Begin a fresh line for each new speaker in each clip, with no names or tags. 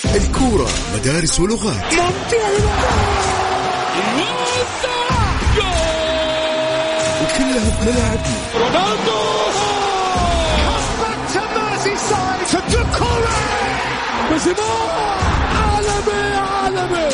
الكورة مدارس ولغات. وكلها في ملاعبنا. رونالدو عالمي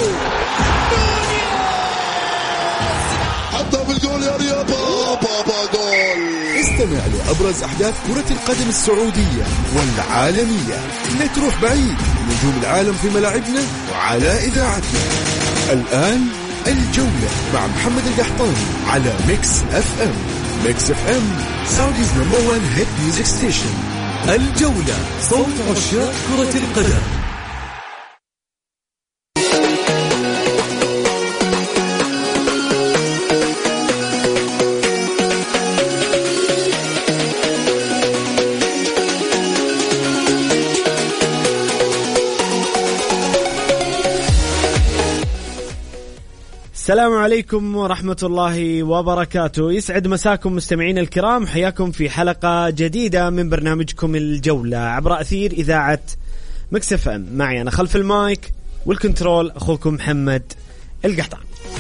حطها بالجول يا رياض. بابا جول. استمع لأبرز أحداث كرة القدم السعودية والعالمية. لا تروح بعيد، نجوم العالم في ملاعبنا وعلى إذاعتنا. الآن الجولة مع محمد القحطاني على ميكس اف ام. ميكس اف ام سعوديز نمبر 1 هيت ميوزك ستيشن. الجولة، صوت عشاق كرة القدم.
السلام عليكم ورحمة الله وبركاته. يسعد مساكم مستمعين الكرام، حياكم في حلقة جديدة من برنامجكم الجولة عبر أثير إذاعة ميكس اف ام. معي أنا خلف المايك والكنترول أخوكم محمد القحطان.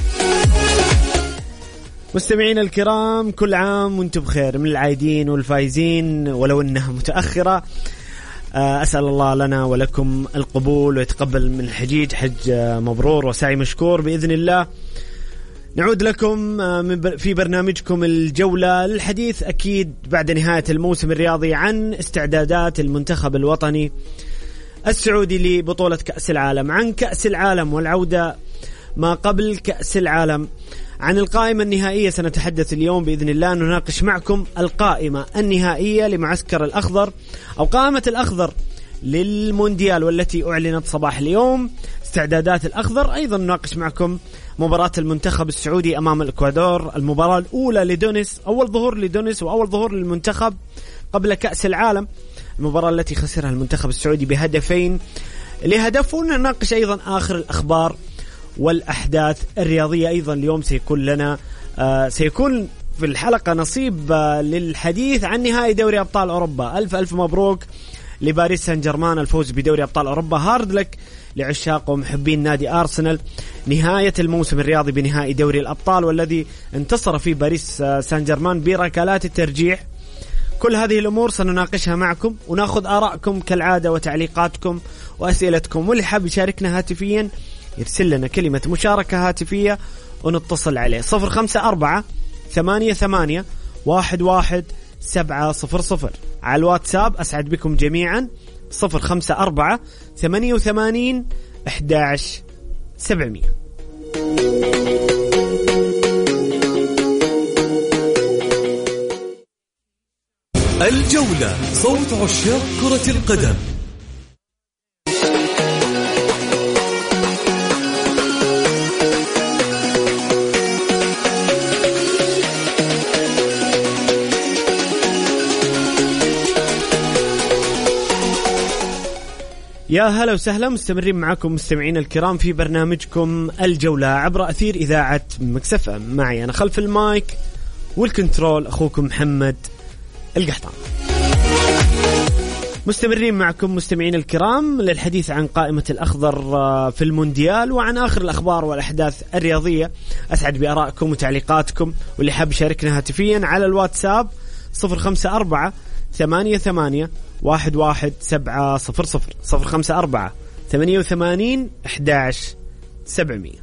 مستمعين الكرام، كل عام وانتم بخير، من العايدين والفايزين ولو أنها متأخرة. أسأل الله لنا ولكم القبول ويتقبل من الحجيج حج مبرور وسعي مشكور بإذن الله. نعود لكم في برنامجكم الجولة للحديث أكيد بعد نهاية الموسم الرياضي عن استعدادات المنتخب الوطني السعودي لبطولة كأس العالم، عن كأس العالم والعودة ما قبل كأس العالم، عن القائمة النهائية. سنتحدث اليوم بإذن الله، نناقش معكم القائمة النهائية لمعسكر الأخضر أو قائمة الأخضر للمونديال والتي أعلنت صباح اليوم، استعدادات الأخضر. أيضا نناقش معكم مباراة المنتخب السعودي أمام الإكوادور، المباراة الأولى لدونيس، أول ظهور لدونيس وأول ظهور للمنتخب قبل كأس العالم، المباراة التي خسرها المنتخب السعودي بهدفين لهدف. ونناقش أيضا آخر الأخبار والأحداث الرياضية. أيضا اليوم سيكون في الحلقة نصيب للحديث عن نهائي دوري أبطال أوروبا. ألف مبروك لباريس سان جيرمان الفوز بدوري أبطال أوروبا. هارد لك لعشاق ومحبين نادي أرسنال، نهاية الموسم الرياضي بنهائي دوري الأبطال والذي انتصر فيه باريس سان جيرمان بركلات الترجيح. كل هذه الأمور سنناقشها معكم ونأخذ آراءكم كالعادة وتعليقاتكم وأسئلتكم. واللي حاب يشاركنا هاتفيا يرسل لنا كلمة مشاركة هاتفية ونتصل عليه 0548811700 على الواتساب. أسعد بكم جميعا 0548811700.
الجولة، صوت عشاق كرة القدم.
يا هلا وسهلا، مستمرين معكم مستمعين الكرام في برنامجكم الجولة عبر أثير إذاعة ميكس اف ام. معي أنا خلف المايك والكنترول أخوكم محمد القحطان. مستمرين معكم مستمعين الكرام للحديث عن قائمة الأخضر في المونديال وعن آخر الأخبار والأحداث الرياضية. أسعد بآرائكم وتعليقاتكم، واللي حاب يشاركنا هاتفيا على الواتساب 0548811700 0548811700.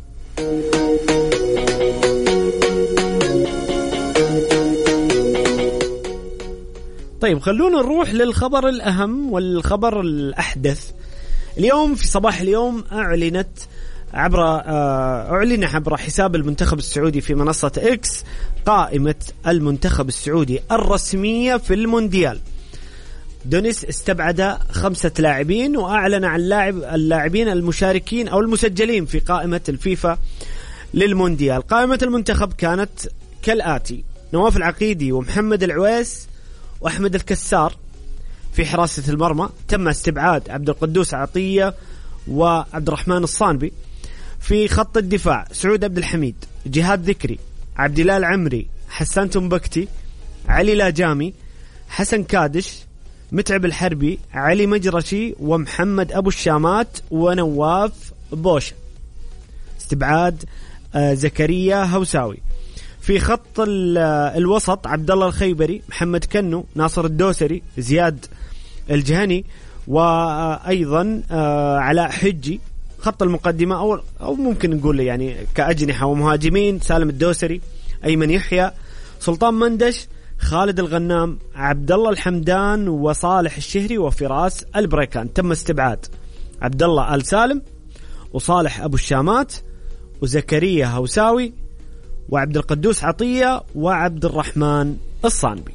طيب خلونا نروح للخبر الأهم والخبر الأحدث. اليوم في صباح اليوم أعلن عبر حساب المنتخب السعودي في منصة إكس قائمة المنتخب السعودي الرسمية في المونديال. دونيس استبعد 5 لاعبين وأعلن عن اللاعبين المشاركين أو المسجلين في قائمة الفيفا للمونديال. قائمة المنتخب كانت كالآتي: نواف العقيدي ومحمد العويس وأحمد الكسار. في حراسة المرمى تم استبعاد عبد القدوس عطية وعبد الرحمن الصانبي. في خط الدفاع سعود عبد الحميد، جهاد ذكري، عبد الله العمري، حسان تنبكتي، علي لاجامي، حسن كادش، متعب الحربي، علي مجرشي، ومحمد أبو الشامات، ونواف بوشة. استبعاد زكريا هوساوي. في خط الوسط عبد الله الخيبري، محمد كنو، ناصر الدوسري، زياد الجهني، وأيضا علاء حجي. خط المقدمة أو ممكن نقول يعني كأجنحة ومهاجمين، سالم الدوسري، أيمن يحيى، سلطان مندش، خالد الغنام، عبد الله الحمدان، وصالح الشهري، وفراس البريكان. تم استبعاد عبد الله آل سالم، وصالح أبو الشامات، وزكريا هوساوي، وعبد القدوس عطية، وعبد الرحمن الصانبي.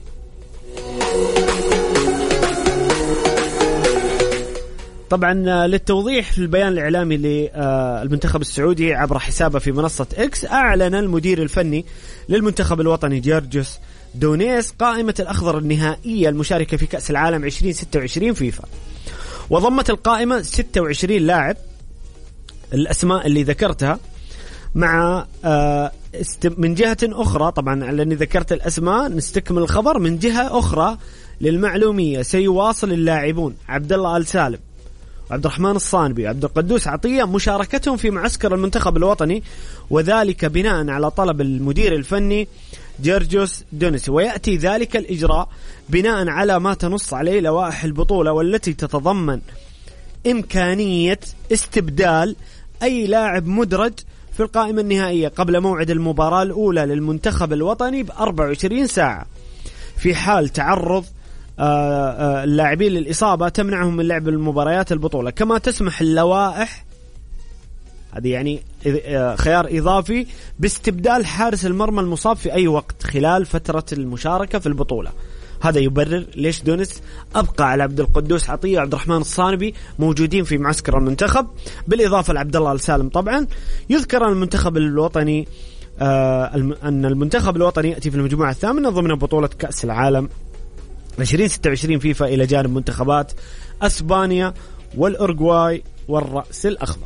طبعا للتوضيح في البيان الإعلامي للمنتخب السعودي عبر حسابه في منصة إكس، أعلن المدير الفني للمنتخب الوطني جورجوس دونيس قائمة الأخضر النهائية المشاركة في كأس العالم 2026 فيفا، وضمت القائمة 26 لاعب. الأسماء اللي ذكرتها مع من جهة أخرى، طبعا لأني ذكرت الأسماء نستكمل الخبر من جهة أخرى للمعلومية. سيواصل اللاعبون عبد الله آل سالم وعبد الرحمن الصانبي وعبد القدوس عطية مشاركتهم في معسكر المنتخب الوطني، وذلك بناء على طلب المدير الفني جورجوس دونيس، ويأتي ذلك الإجراء بناء على ما تنص عليه لوائح البطولة، والتي تتضمن إمكانية استبدال أي لاعب مدرج في القائمة النهائية قبل موعد المباراة الأولى للمنتخب الوطني ب24 ساعة، في حال تعرض اللاعبين للإصابة تمنعهم من لعب المباريات البطولة. كما تسمح اللوائح، هذه يعني خيار إضافي، باستبدال حارس المرمى المصاب في أي وقت خلال فترة المشاركة في البطولة. هذا يبرر ليش دونيس أبقى على عبد القدوس عطية وعبد الرحمن الصانبي موجودين في معسكر المنتخب، بالإضافة لعبد الله آل سالم. طبعا يذكر أن المنتخب الوطني أن المنتخب الوطني يأتي في المجموعة الثامنة ضمن بطولة كأس العالم 2026 فيفا إلى جانب منتخبات أسبانيا والأورغواي والرأس الأخضر.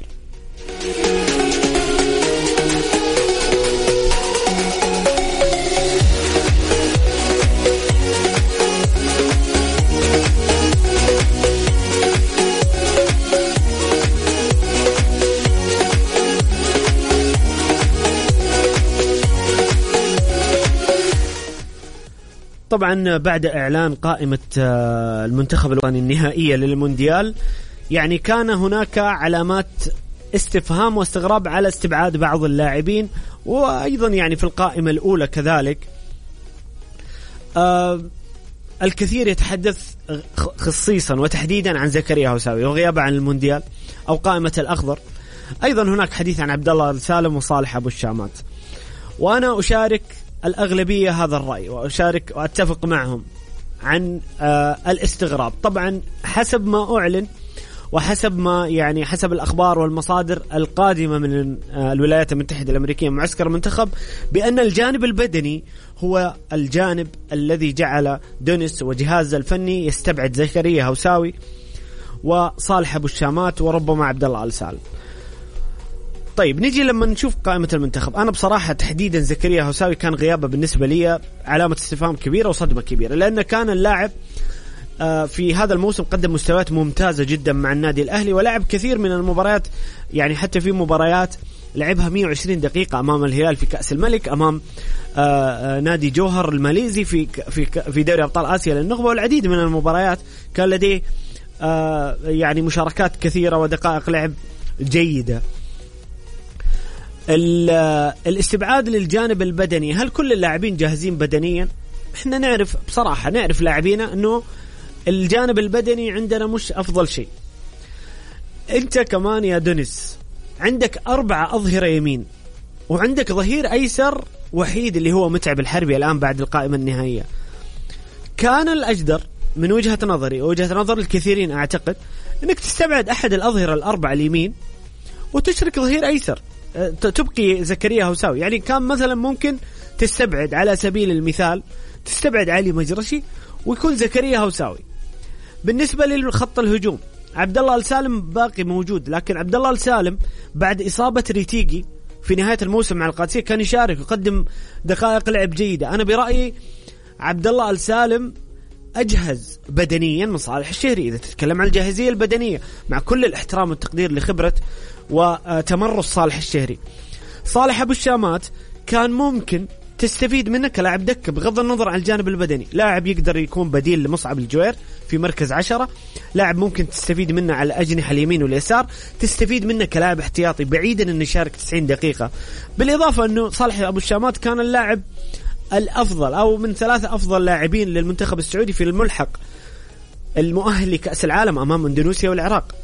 طبعا بعد إعلان قائمة المنتخب الوطني النهائية للمونديال، يعني كان هناك علامات استفهام واستغراب على استبعاد بعض اللاعبين، وأيضا يعني في القائمة الأولى كذلك الكثير يتحدث خصيصا وتحديدا عن زكريا هوساوي وغيابه عن المونديال أو قائمة الأخضر. أيضا هناك حديث عن عبد الله آل سالم وصالح أبو الشامات، وأنا أشارك الأغلبية هذا الرأي، وأشارك وأتفق معهم عن الاستغراب. طبعا حسب ما أعلن وحسب ما يعني حسب الأخبار والمصادر القادمة من الولايات المتحدة الأمريكية معسكر المنتخب، بأن الجانب البدني هو الجانب الذي جعل دونيس وجهازه الفني يستبعد زكريا هوساوي وصالح أبو الشامات وربما عبد الله آل سالم. طيب نجي لما نشوف قائمة المنتخب، أنا بصراحة تحديدا زكريا هوساوي كان غيابه بالنسبة لي علامة استفهام كبيرة وصدمة كبيرة، لأن كان اللاعب في هذا الموسم قدم مستويات ممتازة جدا مع النادي الأهلي، ولعب كثير من المباريات، يعني حتى في مباريات لعبها 120 دقيقة أمام الهلال في كأس الملك، أمام نادي جوهر الماليزي في دوري أبطال آسيا للنخبة، والعديد من المباريات كان لديه يعني مشاركات كثيرة ودقائق لعب جيدة. الاستبعاد للجانب البدني، هل كل اللاعبين جاهزين بدنيا؟ احنا نعرف بصراحة، نعرف لاعبينا انه الجانب البدني عندنا مش افضل شيء. انت كمان يا دونيس عندك 4 أظهرة يمين، وعندك ظهير ايسر وحيد اللي هو متعب الحربي الان بعد القائمة النهائية. كان الأجدر من وجهة نظري ووجهة نظر الكثيرين اعتقد انك تستبعد احد الأظهرة ال4 اليمين وتشرك ظهير ايسر، تبقي زكريا هوساوي. يعني كان مثلا ممكن تستبعد على سبيل المثال تستبعد علي مجرشي ويكون زكريا هوساوي. بالنسبة للخط الهجوم عبد الله آل سالم باقي موجود، لكن عبد الله آل سالم بعد إصابة ريتيجي في نهاية الموسم مع القادسية كان يشارك ويقدم دقائق لعب جيدة. أنا برأيي عبد الله آل سالم أجهز بدنيا من صالح الشهري. إذا تتكلم عن الجاهزية البدنية مع كل الاحترام والتقدير لخبرة وتمرس صالح الشهري، صالح أبو الشامات كان ممكن تستفيد منه كلاعب دكة بغض النظر عن الجانب البدني. لاعب يقدر يكون بديل لمصعب الجوير في مركز 10، لاعب ممكن تستفيد منه على أجنحة اليمين واليسار، تستفيد منه كلاعب احتياطي بعيدا أنه يشارك 90 دقيقة. بالإضافة أنه صالح أبو الشامات كان اللاعب الأفضل أو من 3 أفضل لاعبين للمنتخب السعودي في الملحق المؤهل لكأس العالم أمام إندونيسيا والعراق.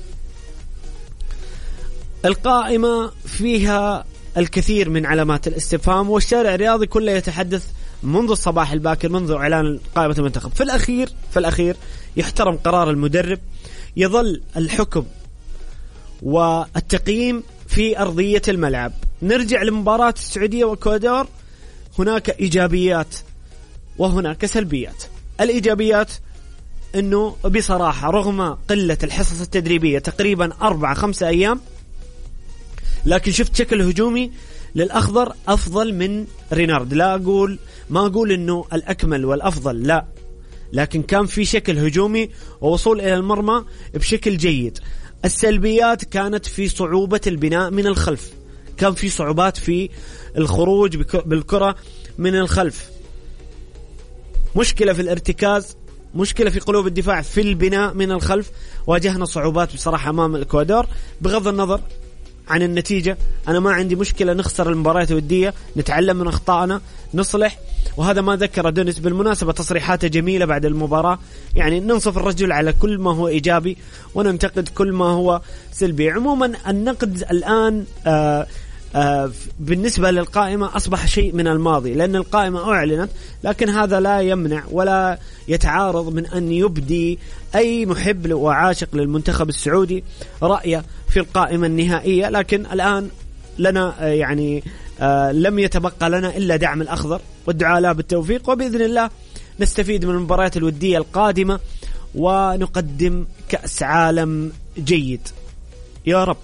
القائمة فيها الكثير من علامات الاستفهام، والشارع الرياضي كله يتحدث منذ الصباح الباكر منذ إعلان قائمة المنتخب. في الأخير يحترم قرار المدرب، يظل الحكم والتقييم في أرضية الملعب. نرجع لمباراة السعودية والإكوادور، هناك إيجابيات وهناك سلبيات. الإيجابيات أنه بصراحة رغم قلة الحصص التدريبية تقريبا 4-5 أيام، لكن شفت شكل هجومي للأخضر أفضل من رينارد. ما أقول أنه الأكمل والأفضل، لا، لكن كان في شكل هجومي ووصول إلى المرمى بشكل جيد. السلبيات كانت في صعوبة البناء من الخلف، كان في صعوبات في الخروج بالكرة من الخلف، مشكلة في الارتكاز، مشكلة في قلوب الدفاع في البناء من الخلف. واجهنا صعوبات بصراحة أمام الإكوادور. بغض النظر عن النتيجة أنا ما عندي مشكلة نخسر المباريات الودية، نتعلم من أخطائنا، نصلح. وهذا ما ذكر دونيس بالمناسبة، تصريحاته جميلة بعد المباراة، يعني ننصف الرجل على كل ما هو إيجابي وننتقد كل ما هو سلبي. عموما النقد الآن بالنسبة للقائمة أصبح شيء من الماضي، لأن القائمة أعلنت، لكن هذا لا يمنع ولا يتعارض من أن يبدي أي محب وعاشق للمنتخب السعودي رأيه في القائمة النهائية. لكن الآن لنا يعني لم يتبقى لنا إلا دعم الأخضر والدعاء له بالتوفيق، وبإذن الله نستفيد من المباريات الودية القادمة ونقدم كأس عالم جيد يا رب.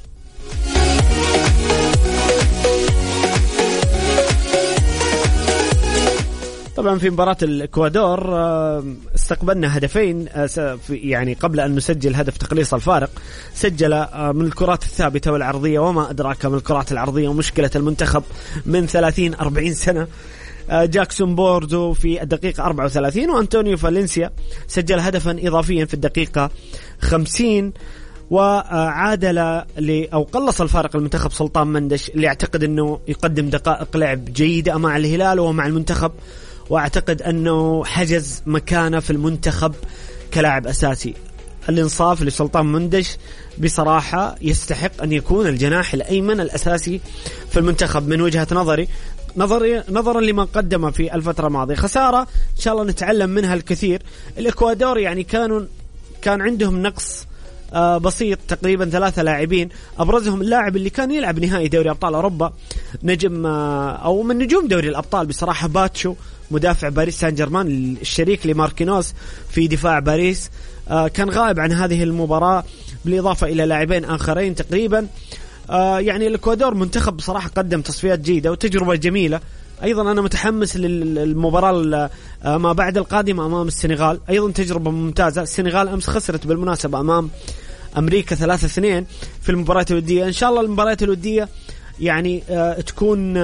طبعا في مباراة الإكوادور استقبلنا هدفين، يعني قبل أن نسجل هدف تقليص الفارق سجل من الكرات الثابتة والعرضية، وما أدراك من الكرات العرضية ومشكلة المنتخب من 30-40 سنة. جاكسون بوردو في الدقيقة 34، وأنطونيو فالنسيا سجل هدفا إضافيا في الدقيقة 50، وعادل أو قلص الفارق المنتخب سلطان مندش، اللي أعتقد أنه يقدم دقائق لعب جيدة مع الهلال ومع المنتخب، وأعتقد أنه حجز مكانه في المنتخب كلاعب أساسي. الإنصاف لسلطان مندش بصراحة يستحق أن يكون الجناح الأيمن الأساسي في المنتخب من وجهة نظرا لما قدم في الفترة الماضية. خسارة إن شاء الله نتعلم منها الكثير. الإكوادور يعني كان عندهم نقص بسيط، تقريبا 3 لاعبين، أبرزهم اللاعب اللي كان يلعب نهائي دوري أبطال أوروبا، نجم أو من نجوم دوري الأبطال بصراحة، باتشو مدافع باريس سان جيرمان الشريك لماركينوس في دفاع باريس، كان غائب عن هذه المباراة، بالإضافة إلى لاعبين آخرين تقريبا. يعني الإكوادور منتخب بصراحة قدم تصفيات جيدة وتجربة جميلة. أيضا أنا متحمس للمباراة ما بعد القادمة أمام السنغال، أيضا تجربة ممتازة. السنغال أمس خسرت بالمناسبة أمام أمريكا 3-2 في المباراة الودية. إن شاء الله المباراة الودية يعني تكون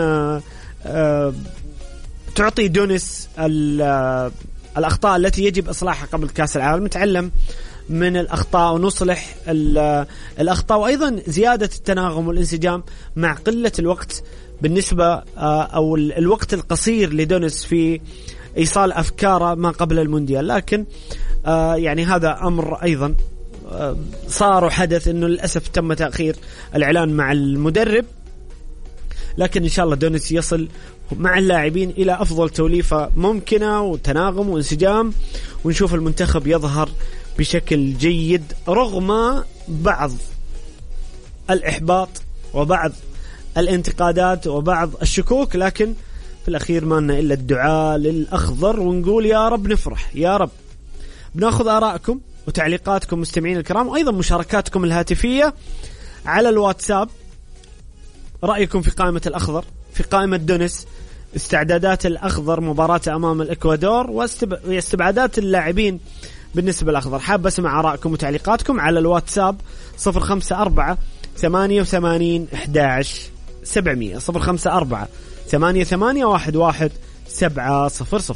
تعطي دونيس الأخطاء التي يجب إصلاحها قبل كأس العالم، نتعلم من الأخطاء ونصلح الأخطاء، وأيضا زيادة التناغم والانسجام مع قلة الوقت بالنسبة أو الوقت القصير لدونيس في إيصال أفكاره ما قبل المونديال. لكن يعني هذا أمر أيضا صار وحدث أنه للأسف تم تأخير الإعلان مع المدرب، لكن إن شاء الله دونيس يصل مع اللاعبين إلى أفضل توليفة ممكنة وتناغم وانسجام، ونشوف المنتخب يظهر بشكل جيد رغم بعض الإحباط وبعض الانتقادات وبعض الشكوك. لكن في الأخير ما لنا إلا الدعاء للأخضر ونقول يا رب نفرح يا رب. بناخذ آرائكم وتعليقاتكم مستمعين الكرام، وأيضا مشاركاتكم الهاتفية على الواتساب. رأيكم في قائمة الأخضر، في قائمة دونيس، استعدادات الأخضر مباراة أمام الإكوادور واستبعادات اللاعبين بالنسبة للأخضر. حاب أسمع آرائكم وتعليقاتكم على الواتساب 054 88 11 700 054 88 11 700.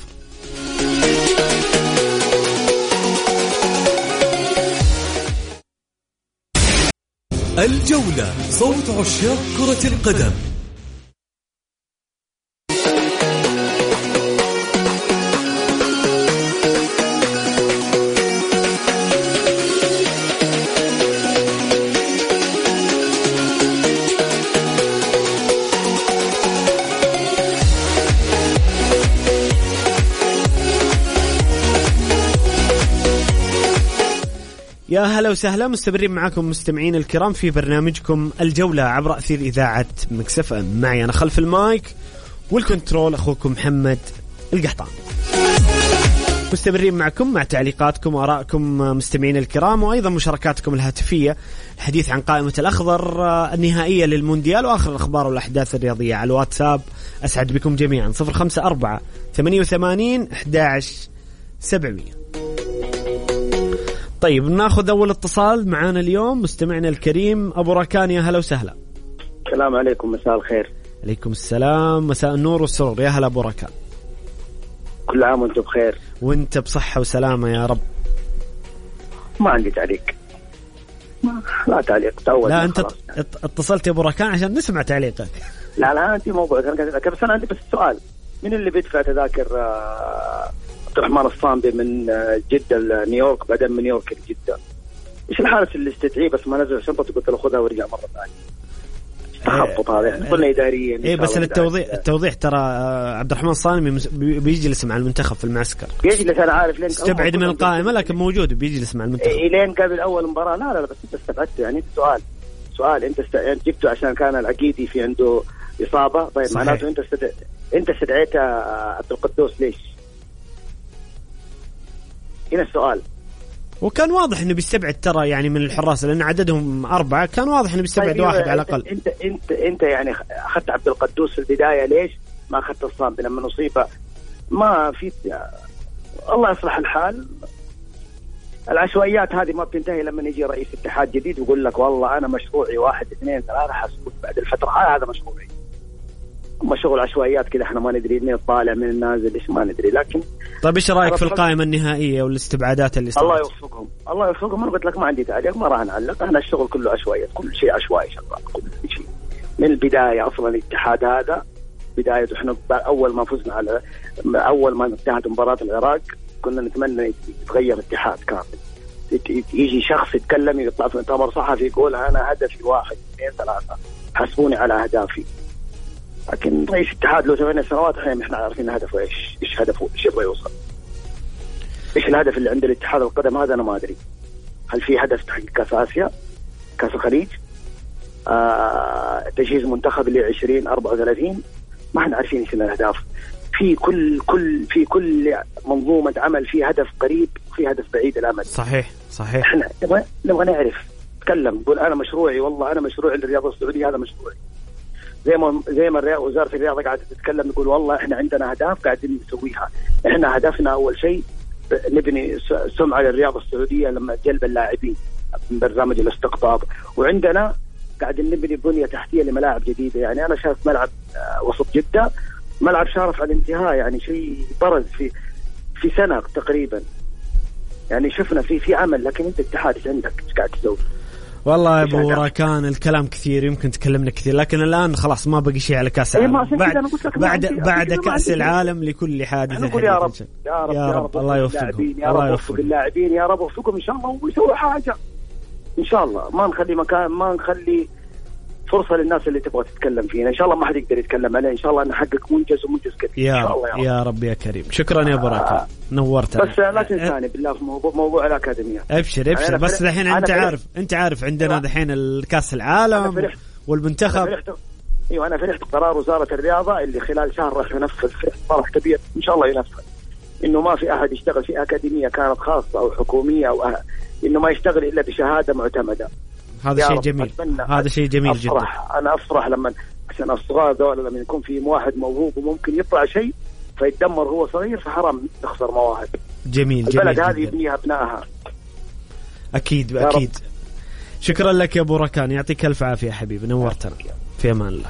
الجولة، صوت عشاق كرة القدم.
يا هلا وسهلا، مستمرين معكم مستمعين الكرام في برنامجكم الجولة عبر أثير إذاعة ميكس اف ام. معي أنا خلف المايك والكنترول أخوكم محمد القحطان. مستمرين معكم مع تعليقاتكم وآرائكم مستمعين الكرام، وأيضا مشاركاتكم الهاتفية، الحديث عن قائمة الأخضر النهائية للمونديال وآخر الأخبار والأحداث الرياضية على الواتساب. أسعد بكم جميعا 054 88 11 700. طيب ناخذ أول اتصال معانا اليوم، مستمعنا الكريم أبو ركان. يا هلا وسهلا.
السلام عليكم، مساء الخير.
عليكم السلام، مساء النور والسرور. يا هلا أبو ركان،
كل عام وانتم بخير.
وانت بصحة وسلامة يا رب.
ما عندي تعليق، لا تعليق.
لا أنت اتصلت يا أبو ركان عشان نسمع تعليقك.
لا أنت موضوع، بس أنا عندي بس سؤال. من اللي بيدفع تذاكر عبد الرحمن الصامبي من جدة لنيويورك بعدين من نيويورك لجدة؟ إيش الحارس اللي استدعيه بس ما نزل شنطته قلت له خذها ورجع مرة ثانية؟ تخبط هذا قلنا إداريا.
إيه بس التوضيح ترى عبد الرحمن الصامبي بيجلس مع المنتخب في المعسكر.
بيجلس، أنا عارف لين
استبعد من القائمة لكن موجود بيجلس مع المنتخب.
إيه لين قبل أول مباراة. لا بس أنت استبعدته. يعني سؤال أنت جبته عشان كان العقيدي في عنده إصابة. طيب صحيح. معناته أنت استدعيت عبد القدوس ليش؟ هنا السؤال.
وكان واضح انه بيستبعد ترى يعني من الحراس لان عددهم 4، كان واضح انه بيستبعد واحد على الاقل.
انت يعني اخذت عبد القدوس في البدايه، ليش ما اخذت الصامبي لما نصيبه؟ ما في الله يصلح الحال. العشوائيات هذه ما بتنتهي لما يجي رئيس اتحاد جديد ويقول لك والله انا مشروعي 1 2 3 حسوت بعد الفتره هذا مشروعي. ما شغل عشوائيات كذا، احنا ما ندري مين طالع من النازل ايش ما ندري. لكن
طيب ايش رايك في القائمه النهائيه والاستبعادات اللي صارت؟
الله يوفقهم. انا قلت لك ما عندي تعليق، ما راح نعلق. انا الشغل كله عشوائيات، كل شيء عشوائي شغال، كل شيء من البدايه. اصلا الاتحاد هذا بدايته احنا اول ما فزنا على اول ما انتهت مباراه العراق كنا نتمنى يتغير الاتحاد كامل. يجي شخص يتكلم يطلع في مؤتمر صحفي يقول انا هدفي 1 2 3 حسبوني على اهدافي. لكن رئيس الاتحاد له 8 سنوات احنا عارفين هدفه ايش هدفه، ايش يبغى يوصل، ايش الهدف اللي عند الاتحاد القدم هذا. انا ما ادري هل في هدف تحقيق كاس اسيا، كاس الخليج، تجهيز منتخب ل 2034. ما احنا عارفين ايش الاهداف. في كل منظومه عمل في هدف قريب وفي هدف بعيد الامد.
صحيح
احنا نبغى نعرف. تكلم قول انا مشروعي، والله انا مشروعي للرياضه السعوديه هذا مشروعي. زي ما وزارة الرياضة قاعدة تتكلم يقول والله احنا عندنا أهداف قاعدين نسويها. احنا هدفنا أول شيء نبني سمعة للرياضة السعودية لما جلب اللاعبين من برنامج الاستقطاب، وعندنا قاعدين نبني بنية تحتية لملاعب جديدة. يعني أنا شايف ملعب وسط جدة، ملعب شارف على الانتهاء، يعني شيء برز في سنة تقريبا. يعني شفنا في عمل. لكن انت اتحاد ايش عندك، ايش قاعد تسوي؟
والله يا ابو راكان الكلام كثير، يمكن تكلمنا كثير، لكن الان خلاص ما بقي شيء على كاس العالم. بعد كاس العالم لكل حادث.
نقول يا رب
الله يوفقهم،
يا رب وفق اللاعبين، يا رب وفقهم ان شاء الله ويسووا حاجه ان شاء الله. ما نخلي مكان، ما نخلي فرصه للناس اللي تبغى تتكلم فينا. ان شاء الله ما حد يقدر يتكلم عليه. ان شاء الله نحقق منجز ومنجز كبير ان شاء الله
يا رب يا كريم. شكرا يا ابو راكان، نورت.
بس لا تنساني بالله في موضوع الاكاديميه.
ابشر يعني بس الحين انت عارف عندنا الحين الكاس العالم والمنتخب.
انا فرحت بقرار وزاره الرياضه اللي خلال شهر راح ينفذ. فرح كبير ان شاء الله ينفذ، انه ما في احد يشتغل في اكاديميه كانت خاصه او حكوميه او انه ما يشتغل الا بشهاده معتمده.
هذا شيء جميل، هذا شيء جميل جدا.
أنا أفرح لما عشان الصغار دول لما يكون في واحد موهوب وممكن يطلع شيء فيتدمر هو صغير، فحرام تخسر مواهب.
جميل.
البلد هذه يبنيها أبنائها.
أكيد أكيد. شكرا لك يا أبو ركان، يعطيك ألف عافية حبيبي، نورتنا. في أمان الله.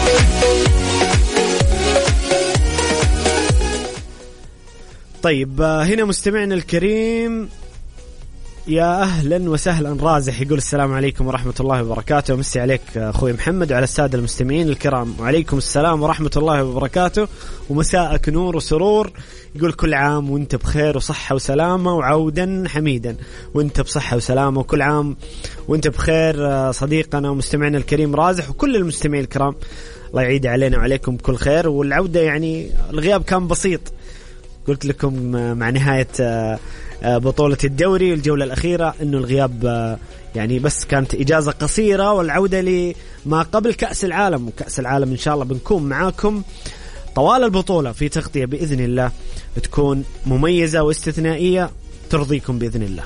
طيب هنا مستمعنا الكريم، يا أهلا وسهلا رازح، يقول السلام عليكم ورحمة الله وبركاته. مسي عليك أخوي محمد وعلى السادة المستمعين الكرام. وعليكم السلام ورحمة الله وبركاته، ومساءك نور وسرور. يقول كل عام وانت بخير وصحة وسلامة وعودا حميدا، وانت بصحة وسلامة، وكل عام وانت بخير صديقنا ومستمعنا الكريم رازح، وكل المستمعين الكرام الله يعيد علينا وعليكم كل خير. والعودة يعني الغياب كان بسيط، قلت لكم مع نهاية بطولة الدوري والجولة الأخيرة إنه الغياب يعني بس كانت إجازة قصيرة، والعودة لما قبل كأس العالم. وكأس العالم إن شاء الله بنكون معاكم طوال البطولة في تغطية بإذن الله تكون مميزة واستثنائية ترضيكم بإذن الله.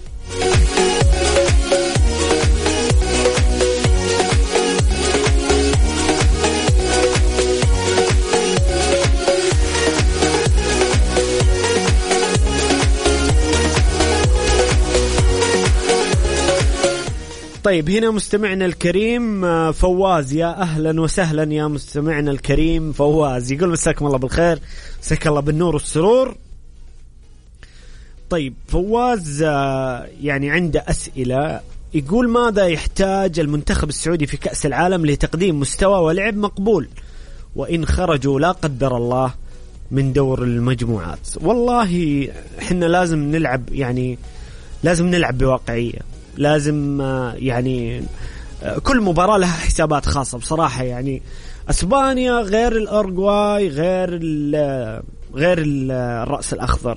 طيب هنا مستمعنا الكريم فواز، يا أهلا وسهلا يا مستمعنا الكريم فواز، يقول مساكم الله بالخير، مساك الله بالنور والسرور. طيب فواز يعني عنده أسئلة، يقول ماذا يحتاج المنتخب السعودي في كأس العالم لتقديم مستوى ولعب مقبول وإن خرجوا لا قدر الله من دور المجموعات؟ والله احنا لازم نلعب، يعني لازم نلعب بواقعية، لازم يعني كل مباراة لها حسابات خاصة بصراحة. يعني أسبانيا غير الأورغواي غير الرأس الأخضر.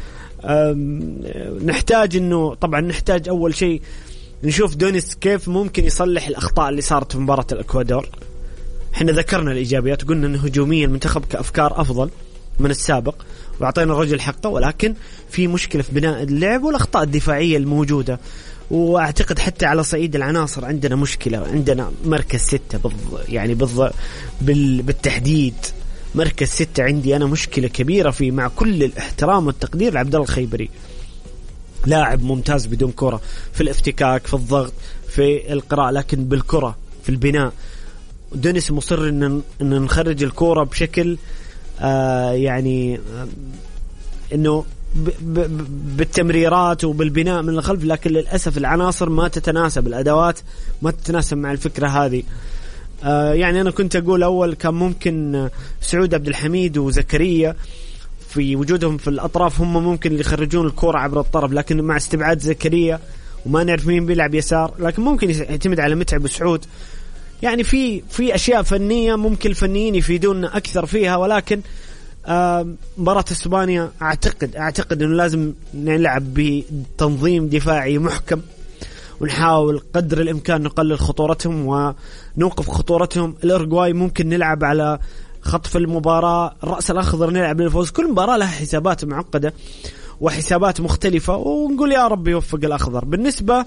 نحتاج إنه طبعا نحتاج أول شيء نشوف دونيس كيف ممكن يصلح الأخطاء اللي صارت في مباراة الإكوادور. احنا ذكرنا الإيجابيات، قلنا إنه هجوميا المنتخب كأفكار أفضل من السابق وأعطينا الرجل حقه، ولكن في مشكلة في بناء اللعب والأخطاء الدفاعية الموجودة. وأعتقد حتى على صعيد العناصر عندنا مشكلة، عندنا مركز 6 يعني بالتحديد مركز 6 عندي أنا مشكلة كبيرة فيه، مع كل الاحترام والتقدير لعبد الله الخيبري، لاعب ممتاز بدون كرة، في الافتكاك، في الضغط، في القراءة، لكن بالكرة في البناء دونيس مصر إن نخرج الكرة بشكل يعني إنه بالتمريرات وبالبناء من الخلف، لكن للأسف العناصر ما تتناسب، الأدوات ما تتناسب مع الفكرة هذه. يعني أنا كنت أقول أول كان ممكن سعود عبد الحميد وزكريا في وجودهم في الأطراف هم ممكن اللي يخرجون الكرة عبر الطرف، لكن مع استبعاد زكريا وما نعرف مين بيلعب يسار، لكن ممكن يعتمد على متعب وسعود. يعني في أشياء فنية ممكن الفنيين يفيدوننا أكثر فيها، ولكن مباراة اسبانيا اعتقد انه لازم نلعب بتنظيم دفاعي محكم، ونحاول قدر الامكان نقلل خطورتهم ونوقف خطورتهم. الأورغواي ممكن نلعب على خطف المباراة، الرأس الأخضر نلعب للفوز. كل مباراة لها حسابات معقدة وحسابات مختلفة، ونقول يا رب يوفق الأخضر. بالنسبة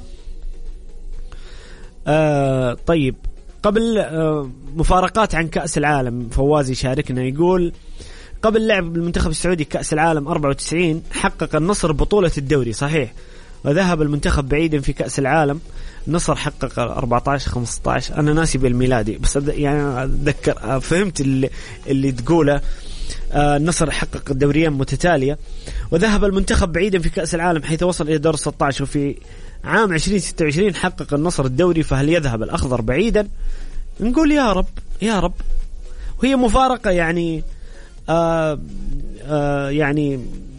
طيب قبل مفارقات عن كأس العالم، فوازي شاركنا يقول قبل لعب المنتخب السعودي كأس العالم 94 حقق النصر بطولة الدوري صحيح، وذهب المنتخب بعيدا في كأس العالم. النصر حقق 14-15، أنا ناسي بالميلادي بس يعني أتذكر فهمت اللي تقوله. النصر حقق دوريين متتالية، وذهب المنتخب بعيدا في كأس العالم حيث وصل إلى دور 16، وفي عام 2026 حقق النصر الدوري. فهل يذهب الأخضر بعيدا؟ نقول يا رب يا رب. وهي مفارقة يعني يعني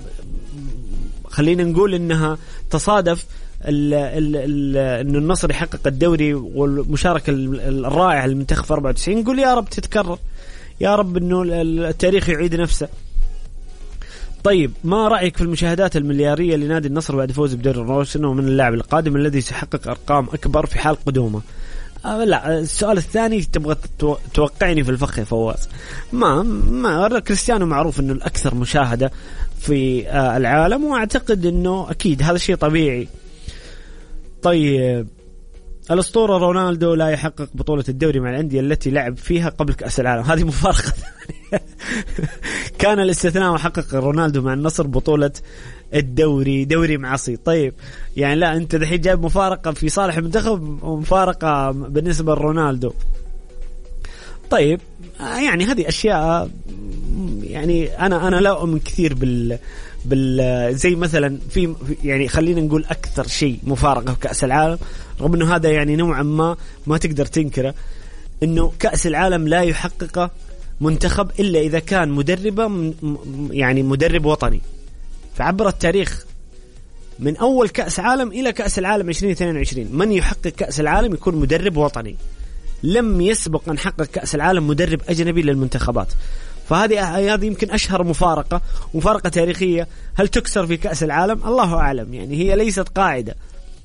خلينا نقول إنها تصادف إنه النصر يحقق الدوري والمشاركة الرائعة للمنتخب 94. نقول يا رب تتكرر، يا رب إنه التاريخ يعيد نفسه. طيب ما رأيك في المشاهدات المليارية لنادي النصر بعد فوز بدوري الروشن، ومن اللاعب القادم الذي سيحقق أرقام أكبر في حال قدومه؟ لا السؤال الثاني تبغى توقعني في الفخ يا فواز. ما كريستيانو معروف انه الاكثر مشاهدة في العالم، واعتقد انه اكيد هذا شيء طبيعي. طيب الأسطورة رونالدو لا يحقق بطولة الدوري مع الأندية التي لعب فيها قبل كأس العالم. هذه مفارقة ثانية. كان الاستثناء وحقق رونالدو مع النصر بطولة الدوري، دوري معصي. طيب يعني لا، أنت دحين جايب مفارقة في صالح المنتخب ومفارقة بالنسبة لرونالدو. طيب يعني هذه أشياء يعني أنا لا أؤمن كثير زي مثلا في يعني خلينا نقول أكثر شيء مفارقة في كأس العالم، رغم أنه هذا يعني نوعا ما تقدر تنكره، أنه كأس العالم لا يحقق منتخب إلا إذا كان مدربه يعني مدرب وطني. فعبر التاريخ من أول كأس عالم إلى كأس العالم 2022 من يحقق كأس العالم يكون مدرب وطني. لم يسبق أن حقق كأس العالم مدرب أجنبي للمنتخبات. فهذه يمكن أشهر مفارقة تاريخية. هل تكسر في كأس العالم؟ الله أعلم، يعني هي ليست قاعدة.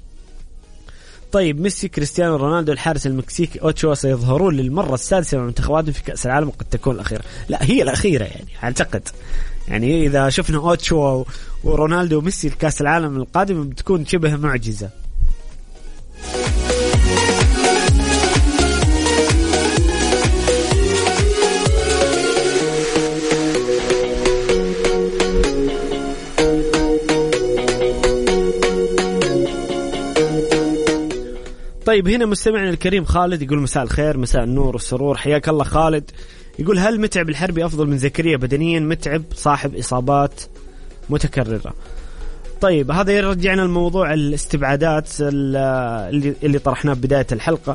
طيب ميسي، كريستيانو رونالدو، الحارس المكسيكي أوتشوا سيظهرون للمرة السادسة مع منتخباتهم في كأس العالم، وقد تكون الأخيرة. لا، هي الأخيرة يعني أعتقد. يعني إذا شفنا أوتشوا ورونالدو وميسي في كأس العالم القادم بتكون شبه معجزة. طيب هنا مستمعنا الكريم خالد يقول مساء الخير، مساء النور والسرور، حياك الله خالد. يقول هل متعب الحربي أفضل من زكريا بدنيا؟ متعب صاحب إصابات متكررة. طيب هذا يرجعنا لموضوع الاستبعادات اللي طرحناه بداية الحلقة،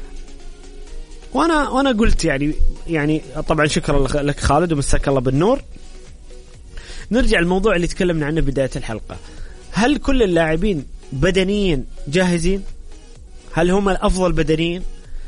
وأنا قلت يعني طبعا شكرا لك خالد ومساك الله بالنور. نرجع الموضوع اللي تكلمنا عنه بداية الحلقة. هل كل اللاعبين بدنيا جاهزين؟ هل هم الأفضل بدنيا؟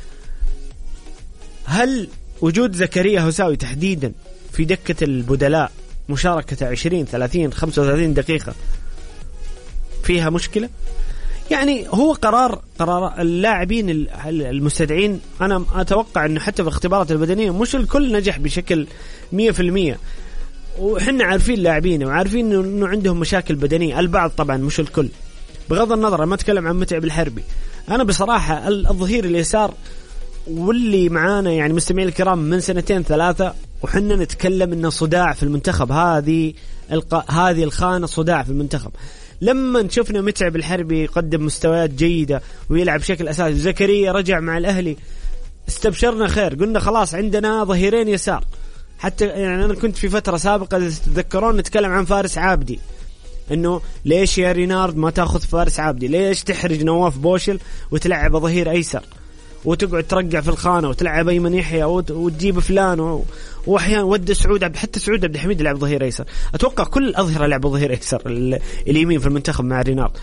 هل وجود زكريا هوساوي تحديدا في دكة البدلاء مشاركة 20 30 35 دقيقة فيها مشكلة؟ يعني هو قرار اللاعبين المستدعين. أنا أتوقع أنه حتى في الاختبارات البدنية مش الكل نجح بشكل 100%، وحنا عارفين اللاعبين وعارفين أنه عندهم مشاكل بدنية. البعض طبعا مش الكل. بغض النظر ما أتكلم عن متعب الحربي، أنا بصراحة الظهير اليسار واللي معانا يعني مستمعين الكرام من 2 3 وحنا نتكلم إنه صداع في المنتخب. هذه الخانة صداع في المنتخب. لما شفنا متعب الحربي يقدم مستويات جيدة ويلعب بشكل أساسي، زكريا رجع مع الأهلي، استبشرنا خير، قلنا خلاص عندنا ظهيرين يسار. حتى يعني أنا كنت في فترة سابقة إذا تتذكرون نتكلم عن فارس عابدي، إنه ليش يا رينارد ما تأخذ فارس عابدي؟ ليش تحرج نواف بوشل وتلعب ظهير أيسر وتقعد ترجع في الخانة وتلعب أيمن يحيى وتجيب فلان وأحيانا ود سعود حتى سعود عبد الحميد لعب ظهير أيسر. أتوقع كل الأظهرة لعبوا ظهير أيسر اليمين في المنتخب مع رينارد.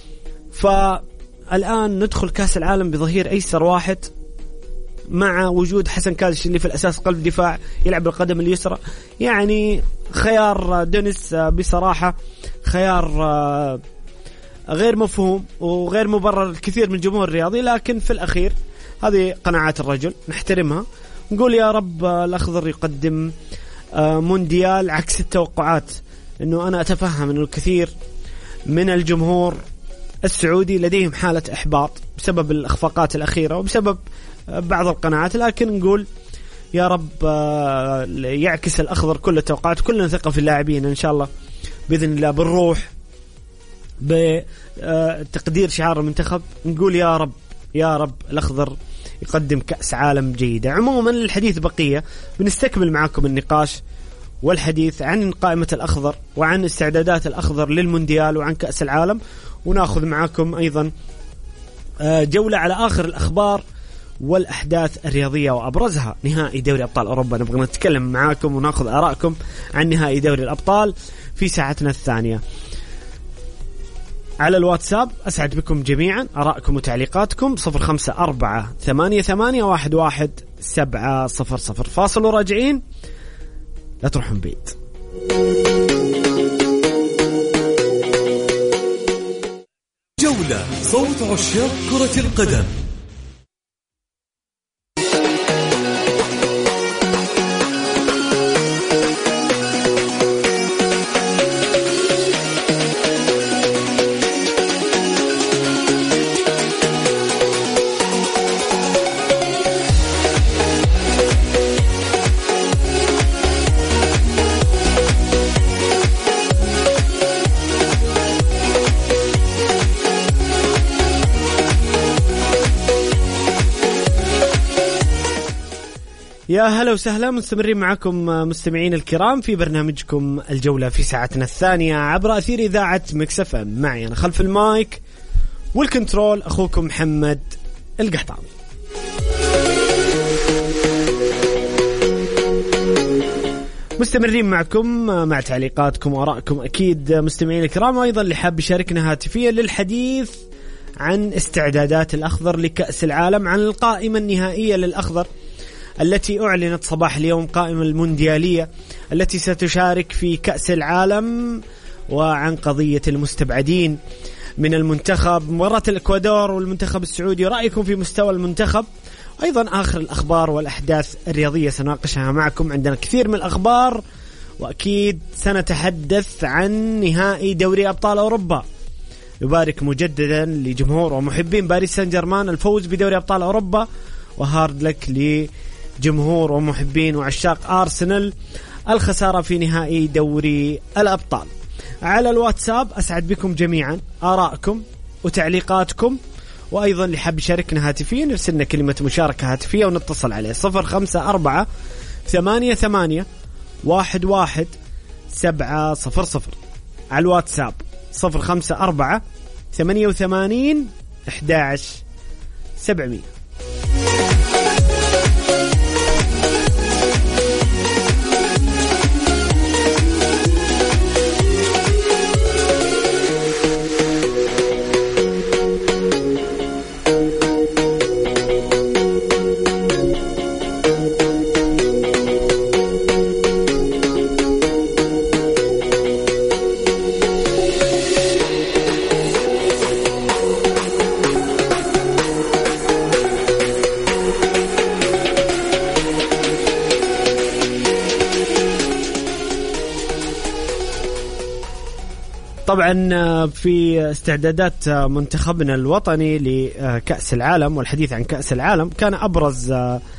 فالآن ندخل كأس العالم بظهير أيسر واحد مع وجود حسن كادش اللي في الأساس قلب دفاع يلعب بالقدم اليسرى. يعني خيار دونيس بصراحة خيار غير مفهوم وغير مبرر الكثير من الجمهور الرياضي، لكن في الأخير هذه قناعات الرجل نحترمها. نقول يا رب الأخضر يقدم مونديال عكس التوقعات. إنه أنا أتفهم إنه الكثير من الجمهور السعودي لديهم حالة إحباط بسبب الإخفاقات الأخيرة وبسبب بعض القناعات، لكن نقول يا رب يعكس الأخضر كل التوقعات. كلنا ثقة في اللاعبين إن شاء الله بإذن الله، بالروح بتقدير شعار المنتخب. نقول يا رب الأخضر يقدم كأس عالم جيدة. عموما الحديث بقية، بنستكمل معكم النقاش والحديث عن قائمة الأخضر وعن استعدادات الأخضر للمونديال وعن كأس العالم، ونأخذ معكم أيضا جولة على آخر الأخبار والأحداث الرياضية وأبرزها نهائي دوري أبطال أوروبا. نبغى نتكلم معاكم ونأخذ آراءكم عن نهائي دوري الأبطال في ساعتنا الثانية على الواتساب. أسعد بكم جميعا، آراءكم وتعليقاتكم 0548811700. فاصل وراجعين، لا تروحون بعيد.
جولة صوت عشاق كرة القدم.
يا هلا وسهلا، مستمرين معكم مستمعين الكرام في برنامجكم الجولة في ساعتنا الثانية عبر أثير إذاعة ميكس اف ام. معي أنا خلف المايك والكنترول أخوكم محمد القحطاني. مستمرين معكم مع تعليقاتكم وآرائكم أكيد مستمعين الكرام، وأيضا اللي حاب يشاركنا هاتفيا للحديث عن استعدادات الأخضر لكأس العالم، عن القائمة النهائية للأخضر التي أعلنت صباح اليوم، قائمة المونديالية التي ستشارك في كأس العالم، وعن قضية المستبعدين من المنتخب، مباراة الإكوادور والمنتخب السعودي، رأيكم في مستوى المنتخب، أيضا آخر الأخبار والأحداث الرياضية سنناقشها معكم. عندنا كثير من الأخبار، وأكيد سنتحدث عن نهائي دوري أبطال أوروبا. يبارك مجددا لجمهور ومحبين باريس سان جيرمان الفوز بدوري أبطال أوروبا، وهارد لك لجمهور ومحبين وعشاق أرسنال الخسارة في نهائي دوري الأبطال. على الواتساب أسعد بكم جميعا آرائكم وتعليقاتكم، وأيضا اللي حاب يشاركنا هاتفيا يرسلنا كلمة مشاركة هاتفية ونتصل عليه 0548811700 على الواتساب 0548811700. طبعا في استعدادات منتخبنا الوطني لكأس العالم والحديث عن كأس العالم، كان أبرز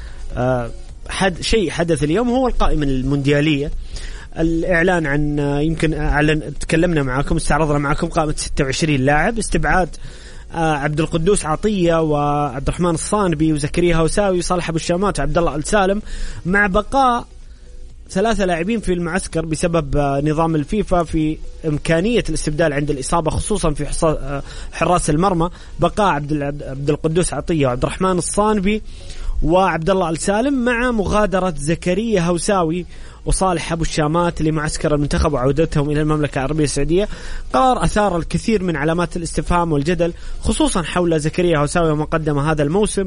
شيء حدث اليوم هو القائمة المونديالية. الإعلان عن يمكن تكلمنا معكم، استعرضنا معكم قائمة 26 لاعب، استبعاد عبد القدوس عطية وعبد الرحمن الصانبي وزكريا هوساوي وصالح أبو الشامات وعبد الله السالم، مع بقاء 3 لاعبين في المعسكر بسبب نظام الفيفا في إمكانية الاستبدال عند الإصابة، خصوصا في حراس المرمى. بقاء عبد القدوس عطية وعبد الرحمن الصانبي وعبد الله السالم، مع مغادرة زكريا هوساوي وصالح أبو الشامات لمعسكر المنتخب وعودتهم إلى المملكة العربية السعودية. قرار أثار الكثير من علامات الاستفهام والجدل، خصوصا حول زكريا هوساوي وما قدم هذا الموسم.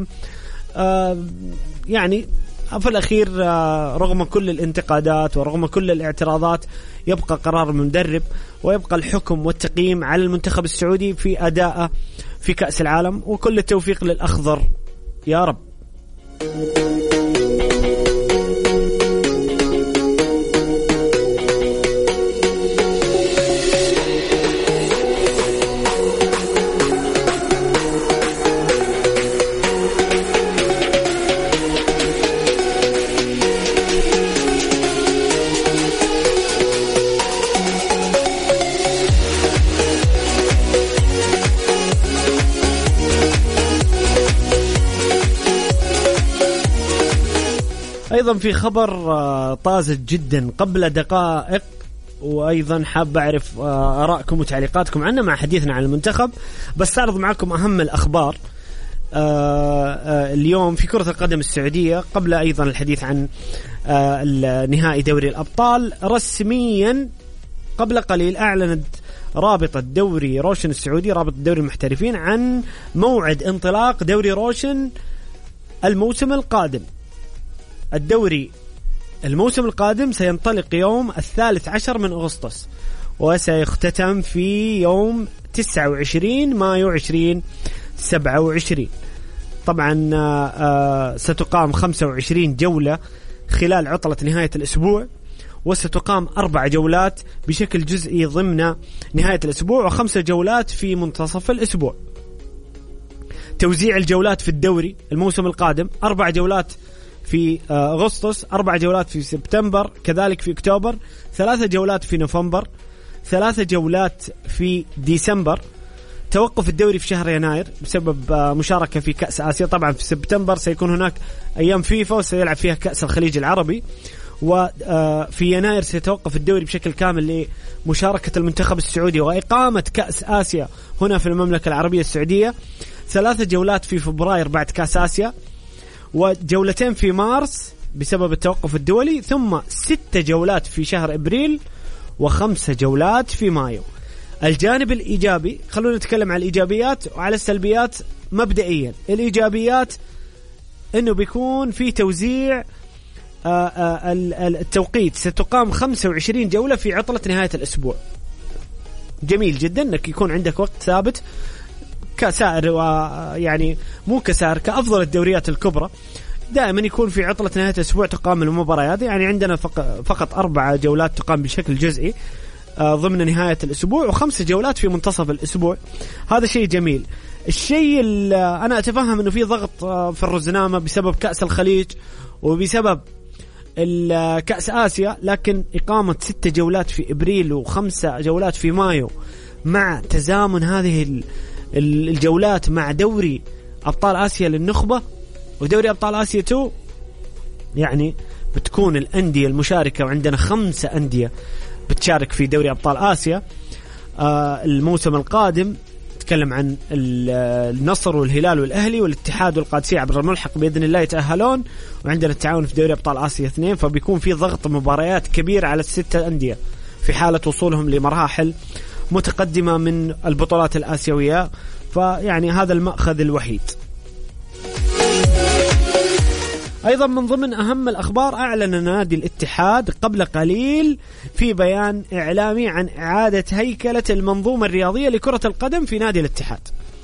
يعني في الأخير رغم كل الانتقادات ورغم كل الاعتراضات يبقى قرار المدرب، ويبقى الحكم والتقييم على المنتخب السعودي في أداءه في كأس العالم، وكل التوفيق للأخضر يا رب. أيضا في خبر طازج جدا قبل دقائق، وأيضا حاب أعرف آرائكم وتعليقاتكم عنه مع حديثنا عن المنتخب. بستعرض معكم أهم الأخبار اليوم في كرة القدم السعودية، قبل أيضا الحديث عن نهائي دوري الأبطال. رسميا قبل قليل أعلنت رابطة دوري روشن السعودي، رابطة دوري المحترفين، عن موعد انطلاق دوري روشن الموسم القادم. الدوري الموسم القادم سينطلق يوم 13 من أغسطس، وسيختتم في يوم 29 مايو 2027. طبعا ستقام 25 جولة خلال عطلة نهاية الأسبوع، وستقام 4 جولات بشكل جزئي ضمن نهاية الأسبوع، و5 جولات في منتصف الأسبوع. توزيع الجولات في الدوري الموسم القادم: 4 جولات في أغسطس، 4 جولات في سبتمبر، كذلك في أكتوبر، 3 جولات في نوفمبر، 3 جولات في ديسمبر، توقف الدوري في شهر يناير بسبب مشاركة في كأس آسيا. طبعا في سبتمبر سيكون هناك أيام فيفا وسيلعب فيها كأس الخليج العربي، وفي يناير سيتوقف الدوري بشكل كامل لمشاركة المنتخب السعودي وإقامة كأس آسيا هنا في المملكة العربية السعودية. 3 جولات في فبراير بعد كأس آسيا، وجولتين في مارس بسبب التوقف الدولي، ثم 6 جولات في شهر إبريل و5 جولات في مايو. الجانب الإيجابي، خلونا نتكلم عن الإيجابيات وعلى السلبيات. مبدئيا الإيجابيات أنه بيكون في توزيع التوقيت، ستقام 25 جولة في عطلة نهاية الأسبوع. جميل جدا أنك يكون عندك وقت ثابت كسائر، ويعني مو كسائر، كأفضل الدوريات الكبرى دائما يكون في عطلة نهاية الأسبوع تقام المباريات. يعني عندنا فقط 4 جولات تقام بشكل جزئي ضمن نهاية الأسبوع، و5 جولات في منتصف الأسبوع. هذا شيء جميل. الشيء اللي أنا أتفهم أنه في ضغط في الرزنامة بسبب كأس الخليج وبسبب كأس آسيا، لكن إقامة 6 جولات في إبريل و5 جولات في مايو مع تزامن هذه الجولات مع دوري أبطال آسيا للنخبة ودوري أبطال آسيا 2، يعني بتكون الأندية المشاركة، وعندنا 5 أندية بتشارك في دوري أبطال آسيا الموسم القادم. نتكلم عن النصر والهلال والأهلي والاتحاد والقادسية عبر الملحق بإذن الله يتأهلون، وعندنا التعاون في دوري أبطال آسيا 2. فبيكون في ضغط مباريات كبير على ال6 أندية في حالة وصولهم لمراحل متقدمة من البطولات الآسيوية. فيعني هذا المأخذ الوحيد. أيضا من ضمن أهم الأخبار، أعلن نادي الاتحاد قبل قليل في بيان إعلامي عن إعادة هيكلة المنظومة الرياضية لكرة القدم في نادي الاتحاد.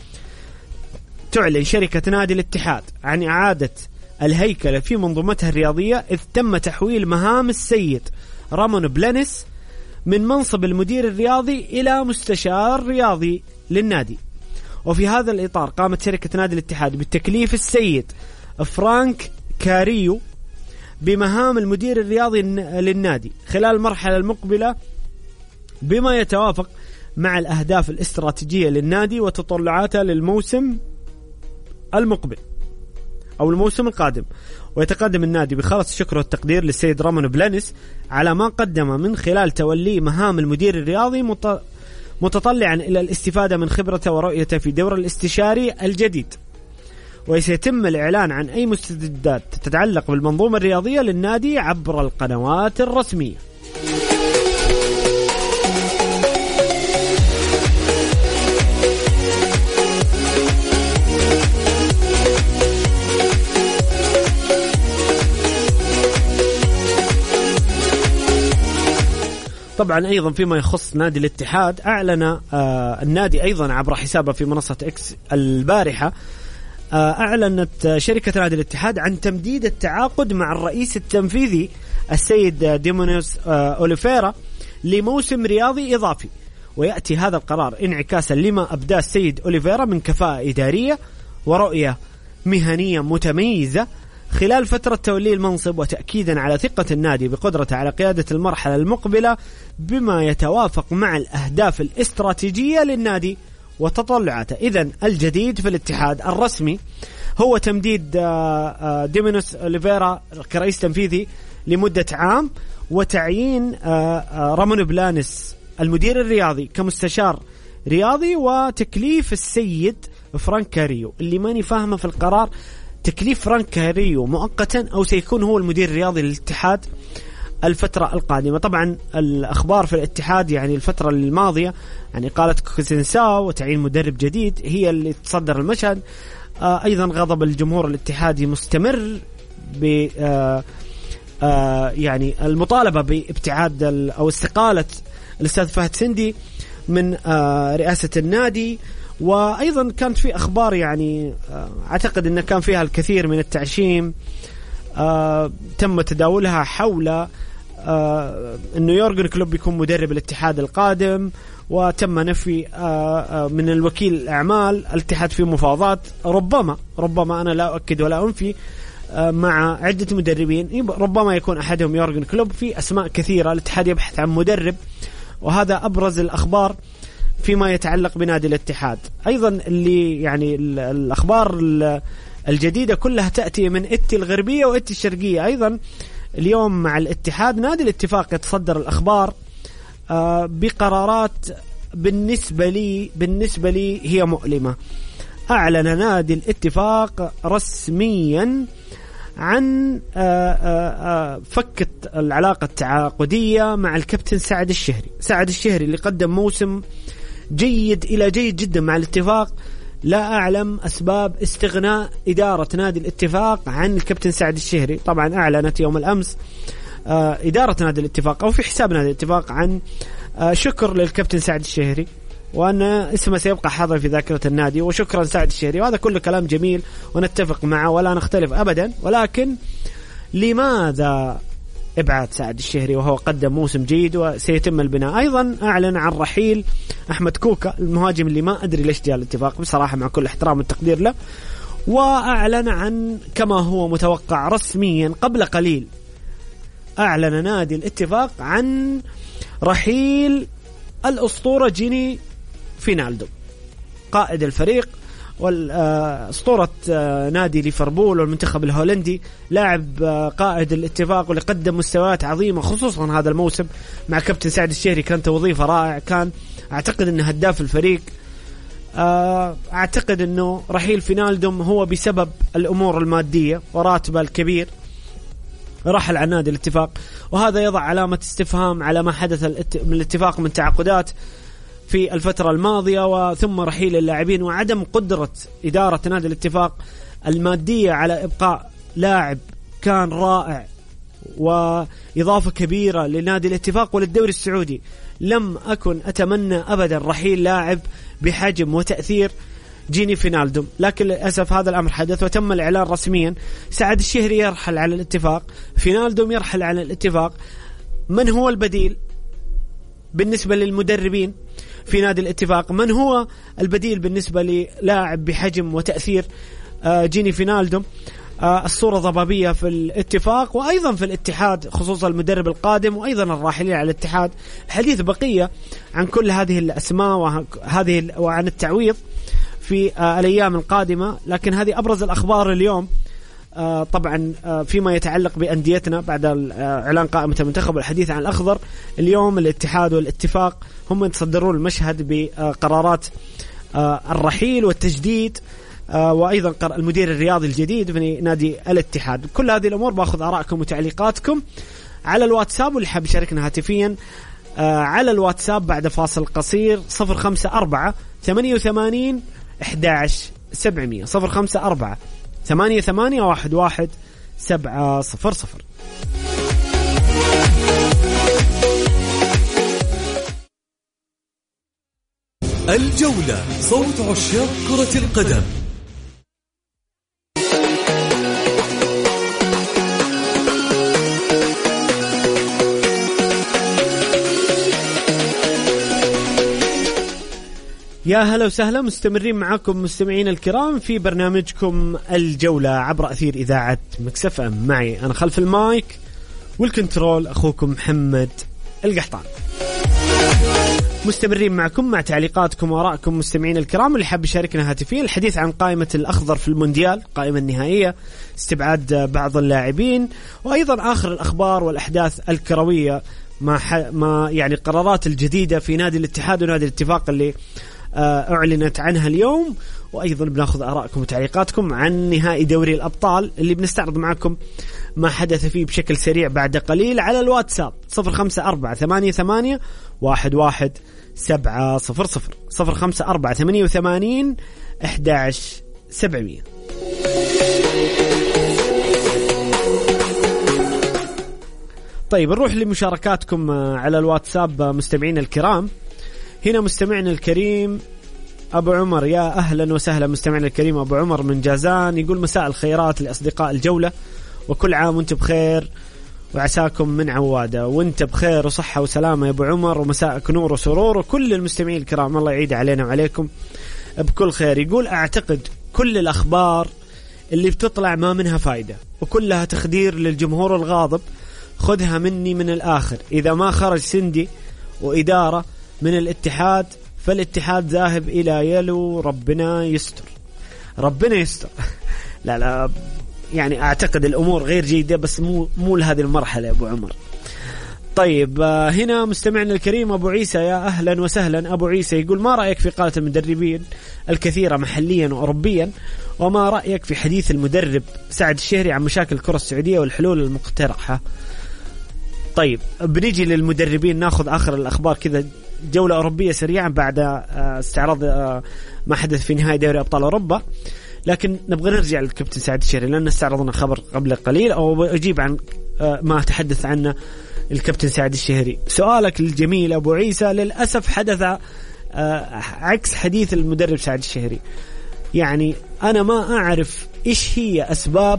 تعلن شركة نادي الاتحاد عن إعادة الهيكلة في منظومتها الرياضية، إذ تم تحويل مهام السيد رامون بلانس من منصب المدير الرياضي إلى مستشار رياضي للنادي. وفي هذا الإطار قامت شركة نادي الاتحاد بتكليف السيد فرانك كاريو بمهام المدير الرياضي للنادي خلال المرحلة المقبلة، بما يتوافق مع الأهداف الاستراتيجية للنادي وتطلعاته للموسم المقبل أو الموسم القادم. ويتقدم النادي بخالص الشكر والتقدير للسيد رامون بلانس على ما قدم من خلال توليه مهام المدير الرياضي، متطلعا إلى الاستفادة من خبرته ورؤيته في دور الاستشاري الجديد. وسيتم الإعلان عن أي مستجدات تتعلق بالمنظومة الرياضية للنادي عبر القنوات الرسمية. طبعا أيضا فيما يخص نادي الاتحاد، أعلن النادي أيضا عبر حسابه في منصة إكس البارحة، أعلنت شركة نادي الاتحاد عن تمديد التعاقد مع الرئيس التنفيذي السيد ديمونيوس أوليفيرا لموسم رياضي إضافي. ويأتي هذا القرار انعكاسا لما أبداه السيد أوليفيرا من كفاءة إدارية ورؤية مهنية متميزة خلال فترة تولي المنصب، وتأكيدا على ثقة النادي بقدرته على قيادة المرحلة المقبلة بما يتوافق مع الأهداف الاستراتيجية للنادي وتطلعاته. إذن الجديد في الاتحاد الرسمي هو تمديد ديمونيوس أوليفيرا كرئيس تنفيذي لمدة عام، وتعيين رامون بلانس المدير الرياضي كمستشار رياضي، وتكليف السيد فرانك كاريو. اللي ماني فاهمه في القرار، تكليف فرانك كاريو مؤقتا أو سيكون هو المدير الرياضي للاتحاد الفترة القادمة؟ طبعا الأخبار في الاتحاد يعني الفترة الماضية يعني قالت كوزينساو وتعيين مدرب جديد هي اللي تصدر المشهد. أيضا غضب الجمهور الاتحادي مستمر ب يعني المطالبة بابتعاد أو استقالة الأستاذ فهد سندي من رئاسة النادي. وأيضا كانت في أخبار يعني أعتقد أن كان فيها الكثير من التعشيم تم تداولها حول أنه يورغن كلوب يكون مدرب الاتحاد القادم، وتم نفي من الوكيل الأعمال الاتحاد في مفاوضات. ربما أنا لا أؤكد ولا أنفي مع عدة مدربين، ربما يكون أحدهم يورغن كلوب. في أسماء كثيرة الاتحاد يبحث عن مدرب، وهذا أبرز الأخبار فيما يتعلق بنادي الاتحاد. أيضا اللي يعني الأخبار الجديدة كلها تأتي من إتي الغربية وإتي الشرقية. أيضا اليوم مع الاتحاد نادي الاتفاق يتصدر الأخبار بقرارات بالنسبة لي هي مؤلمة. أعلن نادي الاتفاق رسميا عن فكت العلاقة التعاقدية مع الكابتن سعد الشهري اللي قدم موسم جيد إلى جيد جدا مع الاتفاق. لا أعلم أسباب استغناء إدارة نادي الاتفاق عن الكابتن سعد الشهري. طبعا أعلنت يوم الأمس إدارة نادي الاتفاق أو في حساب نادي الاتفاق عن شكر للكابتن سعد الشهري، وأن اسمه سيبقى حاضر في ذاكرة النادي، وشكرا سعد الشهري. وهذا كله كلام جميل ونتفق معه ولا نختلف أبدا، ولكن لماذا إبعاد سعد الشهري وهو قدم موسم جيد وسيتم البناء؟ أيضا أعلن عن رحيل أحمد كوكا المهاجم اللي ما أدري ليش جاء الاتفاق بصراحة مع كل احترام والتقدير له. وأعلن عن كما هو متوقع رسميا قبل قليل أعلن نادي الاتفاق عن رحيل الأسطورة جيني فينالدو قائد الفريق والأسطورة نادي ليفربول والمنتخب الهولندي، لاعب قائد الاتفاق واللي قدم مستويات عظيمة خصوصا هذا الموسم مع كابتن سعد الشهري. كانت وظيفة رائع، كان أعتقد أنه هداف الفريق. أعتقد أنه رحيل فينالدوم هو بسبب الأمور المادية وراتبه الكبير رحل عن نادي الاتفاق، وهذا يضع علامة استفهام على ما حدث من الاتفاق من تعاقدات في الفترة الماضية، وثم رحيل اللاعبين وعدم قدرة إدارة نادي الاتفاق المادية على إبقاء لاعب كان رائع وإضافة كبيرة لنادي الاتفاق وللدوري السعودي. لم أكن أتمنى أبدا رحيل لاعب بحجم وتأثير جيني فينالدوم، لكن للأسف هذا الأمر حدث وتم الإعلان رسميا. سعد الشهري يرحل على الاتفاق، فينالدوم يرحل على الاتفاق. من هو البديل بالنسبة للمدربين في نادي الاتفاق؟ من هو البديل بالنسبة للاعب بحجم وتأثير جيني فينالدوم؟ الصورة ضبابية في الاتفاق وأيضا في الاتحاد، خصوصا المدرب القادم وأيضا الراحلين على الاتحاد. الحديث بقية عن كل هذه الأسماء وعن التعويض في الأيام القادمة، لكن هذه أبرز الأخبار اليوم. طبعا فيما يتعلق بأنديتنا بعد إعلان قائمة المنتخب والحديث عن الأخضر، اليوم الاتحاد والاتفاق هم يتصدرون المشهد بقرارات الرحيل والتجديد وأيضا المدير الرياضي الجديد في نادي الاتحاد. كل هذه الأمور باخذ آرائكم وتعليقاتكم على الواتساب، واللي حاب يشاركنا هاتفيا على الواتساب بعد فاصل قصير 054 88 11 700 054 88 11 700.
الجولة، صوت عشاق كرة القدم.
يا هلا وسهلا، مستمرين معكم مستمعين الكرام في برنامجكم الجولة عبر أثير إذاعة مكس اف ام. معي أنا خلف المايك والكنترول أخوكم محمد القحطان. مستمرين معكم مع تعليقاتكم وآرائكم مستمعين الكرام. اللي حاب يشاركنا هاتفيا الحديث عن قائمة الأخضر في المونديال، قائمة النهائية، استبعاد بعض اللاعبين، وأيضا آخر الأخبار والأحداث الكروية ما يعني قرارات الجديدة في نادي الاتحاد ونادي الاتفاق اللي أعلنت عنها اليوم. وأيضا بناخذ آرائكم وتعليقاتكم عن نهائي دوري الأبطال اللي بنستعرض معكم ما حدث فيه بشكل سريع بعد قليل على الواتساب 054 88 11 700 054 88 11 700. طيب نروح لمشاركاتكم على الواتساب مستمعين الكرام. هنا مستمعنا الكريم أبو عمر، يا أهلا وسهلا مستمعنا الكريم أبو عمر من جازان، يقول مساء الخيرات لأصدقاء الجولة وكل عام وانت بخير وعساكم من عوادة. وانت بخير وصحة وسلامة يا أبو عمر، ومساءك نور وسرور، وكل المستمعين الكرام الله يعيد علينا وعليكم بكل خير. يقول أعتقد كل الأخبار اللي بتطلع ما منها فايدة وكلها تخدير للجمهور الغاضب. خذها مني من الآخر، إذا ما خرج سندي وإدارة من الاتحاد فالاتحاد ذاهب إلى يلو. ربنا يستر ربنا يستر. لا يعني أعتقد الأمور غير جيدة، بس مو لهذه المرحلة يا أبو عمر. طيب هنا مستمعنا الكريم أبو عيسى، يا أهلا وسهلا أبو عيسى، يقول ما رأيك في قالة المدربين الكثيرة محليا وأوروبيا، وما رأيك في حديث المدرب سعد الشهري عن مشاكل الكرة السعودية والحلول المقترحة؟ طيب بنيجي للمدربين، ناخذ آخر الأخبار كذا، جولة أوروبية سريعا بعد استعراض ما حدث في نهاية دوري أبطال أوروبا. لكن نبغى نرجع للكابتن سعد الشهري لأن استعرضنا خبر قبل قليل، أو أجيب عن ما تحدث عنه الكابتن سعد الشهري. سؤالك الجميل أبو عيسى، للأسف حدث عكس حديث المدرب سعد الشهري. يعني أنا ما أعرف إيش هي أسباب